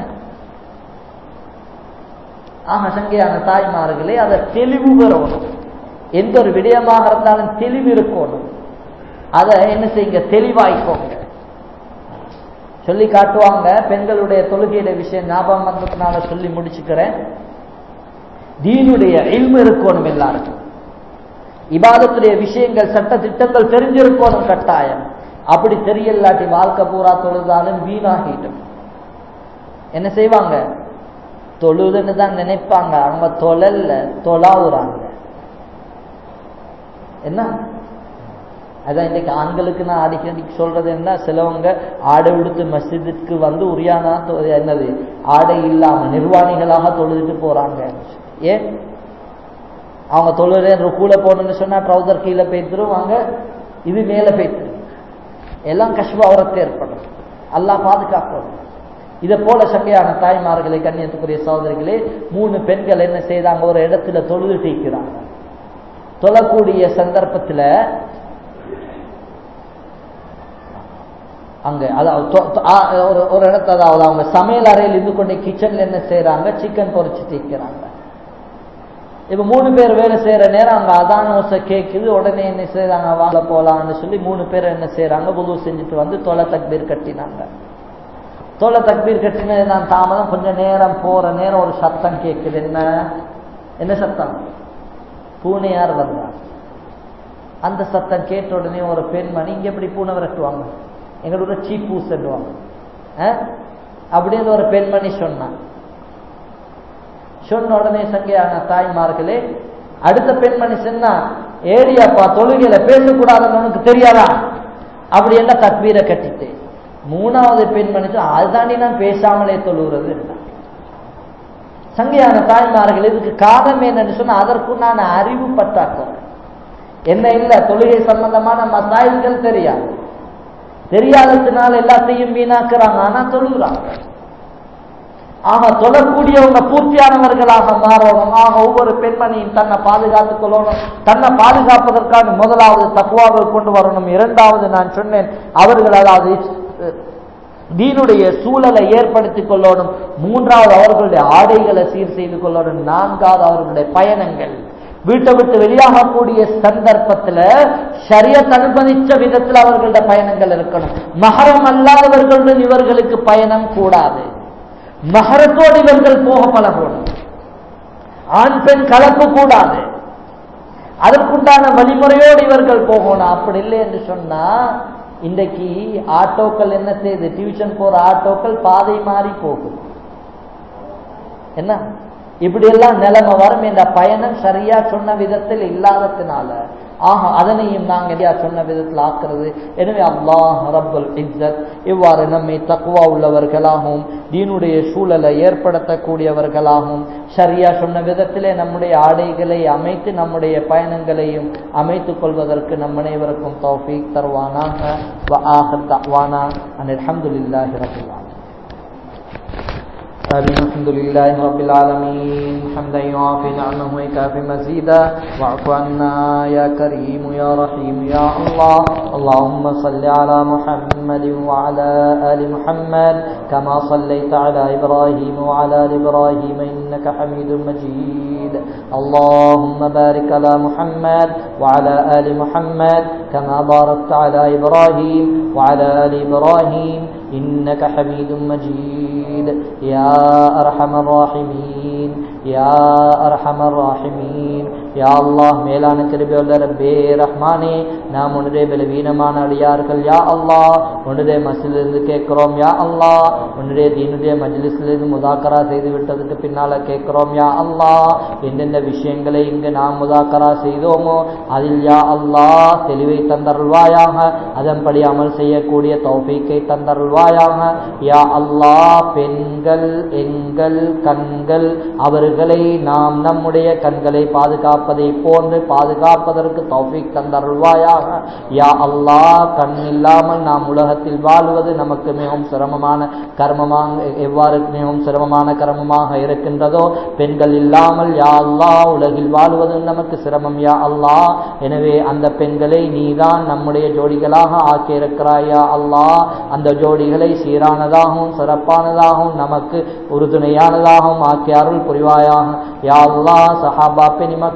ஆக சங்கையான தாய்மார்களே, அதை தெளிவு பெறணும். எந்த ஒரு விடயமாக இருந்தாலும் தெளிவு இருக்கணும். அதை என்ன செய்யுங்க, தெளிவாய்க்கோங்க. சொல்லி காட்டுவாங்க, பெண்களுடைய தொழுகையில விஷயம் ஞாபகம் வந்ததுனால சொல்லி முடிச்சுக்கிறேன். தீனுடைய இல்மு இருக்கணும் எல்லாருக்கும், இபாதத்துடைய விஷயங்கள் சட்ட திட்டங்கள் தெரிஞ்சிருக்கணும் கட்டாயம். அப்படி தெரியலாட்டி வாழ்க்கை பூரா தொழுதாலும் வீணாகிட்டும். என்ன செய்வாங்க, தொழுதுன்னு தான் நினைப்பாங்க, அவங்க தொழல்ல தொழாவுறாங்க. என்ன அதான் இன்னைக்கு ஆண்களுக்கு நான் அடிக்கடி சொல்றது என்ன, சிலவங்க ஆடை உடுத்து மஸ்ஜிதுக்கு வந்து உரியானா என்னது ஆடை இல்லாம நிர்வாணிகளாக தொழுதுட்டு போறாங்க. ஏன்? அவங்க தொழுற ருக்கூல போடணும்னு சொன்னா ட்ரௌசர் கீழே போய்த்துருவாங்க, இது மேல போய்த்து, எல்லாம் கஷ்வ அவரத்தை ஏற்படும். அல்லாஹ் பாதுகாக்கணும். இதை போல சங்கையான தாய்மார்களை கண்ணியத்துக்குரிய சகோதரிகளே, மூணு பெண்கள் என்ன செய்தாங்க, ஒரு இடத்துல தொழுது தீக்கிறாங்க. தொழக்கூடிய சந்தர்ப்பத்துல அங்க அதாவது ஒரு இடத்துல, அதாவது அவங்க சமையல் அறையில் இருந்து கொண்டு கிச்சன்ல என்ன செய்யறாங்க, சிக்கன் பொரிச்சு தீக்கிறாங்க. இப்ப மூணு பேர் வேலை செய்யற நேரம் அங்க அதான் ஓசை கேட்குது. உடனே என்ன செய்யறாங்க, வாங்க போலான்னு சொல்லி மூணு பேர் என்ன செய்யறாங்க, வுது செஞ்சுட்டு வந்து தொலை தக்பீர் கட்டினாங்க. தொலை தக்பீர் கட்டினது நான் தாமதம், கொஞ்சம் நேரம் போற நேரம் ஒரு சத்தம் கேட்குது. என்ன என்ன சத்தம்? பூனையார் வந்தார். அந்த சத்தம் கேட்ட உடனே ஒரு பெண்மணி, இங்க எப்படி பூனை விரட்டுவாங்க, எங்களோட சீப்பூஸ் சொல்லுவாங்க அப்படின்னு ஒரு பெண்மணி சொன்னான். சொன்ன உடனே சங்கையான தாய்மார்களே, அடுத்த பெண்மணி சொன்னா, ஏரியாப்பா தொழுகையில பேசக்கூடாதுன்னு உனக்கு தெரியாதா அப்படி என்ன தக்பீரை கட்டிட்டு, மூணாவது பெண்மணி அதுதாண்டி நான் பேசாமலே தொழுகிறது. சங்கையான தாய்மார்கள், இதுக்கு காரணம் என்னன்னு சொன்னா அதற்குண்டான அறிவு பற்றாக்குறை. என்ன இல்ல, தொழுகை சம்பந்தமான மசாயில்கள் தெரியாது, தெரியாததுனால எல்லாத்தையும் வீணாக்குறாங்க. ஆனா தொழுகிறாங்க. ஆக தொழக்கூடியவங்க பூர்த்தியானவர்களாக மாறணும். ஆக ஒவ்வொரு பெண்மணியும் தன்னை பாதுகாத்துக் கொள்ளணும். தன்னை பாதுகாப்பதற்கான முதலாவது தக்வாவை கொண்டு வரணும். இரண்டாவது நான் சொன்னேன், அவர்கள் அதாவது தீனுடைய சூழலை ஏற்படுத்திக் கொள்ளணும். மூன்றாவது அவர்களுடைய ஆடைகளை சீர் செய்து கொள்ளணும். நான்காவது அவர்களுடைய பயணங்கள், வீட்டை விட்டு வெளியாகக்கூடிய சந்தர்ப்பத்துல ஷரியத் அனுமதிச்ச விதத்தில் அவர்களுடைய பயணங்கள் இருக்கணும். மஹரம் அல்லாதவர்களுடன் இவர்களுக்கு பயணம் கூடாது. மஹரத்தோடு இவர்கள் போக பழகணும். ஆண் பெண் கலப்பு கூடாது. அதற்குண்டான வழிமுறையோடு இவர்கள் போகணும். அப்படி இல்லை என்று சொன்னா, இன்றைக்கு ஆட்டோக்கள் என்ன செய்யுது, டியூஷன் போற ஆட்டோக்கள் பாதை மாறி போகுது. என்ன இப்படி எல்லாம் நிலைமை வரும். என்ற பயணம் சரியா சொன்ன விதத்தில் இல்லாததுனால ஆக அதனையும் நாங்கள் சொன்ன விதத்தில் ஆக்குறது. எனவே அல்லாஹ் ரப்புல் இஸ்ஸத் இவ்வாறு நம்மை தக்வா உள்ளவர்களாகவும் தீனுடைய சூழலை ஏற்படுத்தக்கூடியவர்களாகவும் சரியா சொன்ன விதத்திலே நம்முடைய ஆடைகளை அமைத்து நம்முடைய பயணங்களையும் அமைத்துக் கொள்வதற்கு நம் அனைவருக்கும் தௌஃபீக் தருவானாக. வ ஆகிர் தஅவானா அனில் ஹம்துலில்லாஹி ரப்பில் ஆலமீன். الحمد لله رب العالمين حمدا يوافي نعمه ويكافي مزيدا واعف عنا يا كريم يا رحيم يا الله. اللهم صل على محمد وعلى آل محمد كما صليت على إبراهيم وعلى آل إبراهيم إنك حميد مجيد. اللهم بارك على محمد وعلى آل محمد كما باركت على إبراهيم وعلى آل إبراهيم إنك حميد مجيد. يا أرحم الراحمين يا أرحم الراحمين. யா அல்லாஹ், மேலான கிருபையுள்ள ரப்பே ரஹ்மானே, நாம் உன்னுடைய பலவீனமான அடியார்கள். யா அல்லாஹ், உன்னுடைய மஸ்ஜிதிலிருந்து கேட்கிறோம். யா அல்லாஹ், உன்னுடைய தீனுடைய மஜ்லிஸிலிருந்து முதாக்கரா செய்து விட்டதுக்கு பின்னால கேட்கிறோம். யா அல்லாஹ், எந்தெந்த விஷயங்களை இங்கு நாம் முதாக்கரா செய்தோமோ அதில் யா அல்லாஹ் தெளிவை தந்தருள்வாயாக. அதன்படி அமல் செய்யக்கூடிய தௌஃபீக்கை தந்தருள்வாயாக. யா அல்லாஹ், பெண்கள் எங்கள் கண்கள், அவர்களை நாம் நம்முடைய கண்களை பாதுகாப்பதை போன்று பாதுகாப்பதற்கு தௌஃபீக் தந்தருள்வாயாக. யா அல்லாஹ், கண் இல்லாமல் நாம் உலகத்தில் வாழ்வது நமக்கு மிகவும் சிரமமான கர்மமாக, எவ்வாறு மிகவும் சிரமமான கர்மமாக இருக்கின்றதோ, பெண்கள் இல்லாமல் யா அல்லாஹ் உலகில் வாழ்வது நமக்கு சிரமம். யா அல்லாஹ், எனவே அந்த பெண்களை நீதான் நம்முடைய ஜோடிகளாக ஆக்கியிருக்கிறாய். யா அல்லாஹ், அந்த ஜோடிகளை சீரானதாகவும் சிறப்பானதாகவும் நமக்கு உறுதுணையானதாகவும் ஆக்கி அருள் புரிவாயாக. யா அல்லாஹ், சஹாபா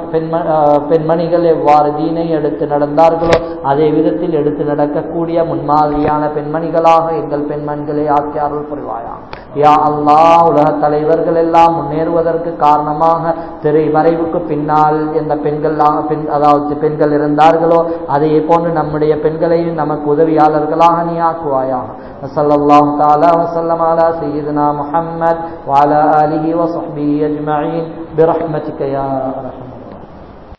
பெண்மணிகள் எவ்வாறு தீனை எடுத்து நடந்தார்களோ அதே விதத்தில் எடுத்து நடக்கக்கூடிய முன்மாதிரியான பெண்மணிகளாக எங்கள் பெண்மணிகளை ஆக்கி அருள் புரிவாயா. யா அல்லாஹ், உலக தலைவர்கள் எல்லாம் முன்னேறுவதற்கு காரணமாக திரை மறைவுக்கு பின்னால் எந்த பெண்கள் அதாவது பெண்கள் இருந்தார்களோ அதே போன்று நம்முடைய பெண்களையும் நமக்கு உதவியாளர்களாக நீ ஆக்குவாயாக. ஸல்லல்லாஹு தஆலா வஸல்லம் அலா சய்யிதினா முஹம்மத் வ அலா ஆலிஹி வ ஸஹ்பிஹி அஜ்மஈன் பிரஹ்மதிக யா அர்ஹம்.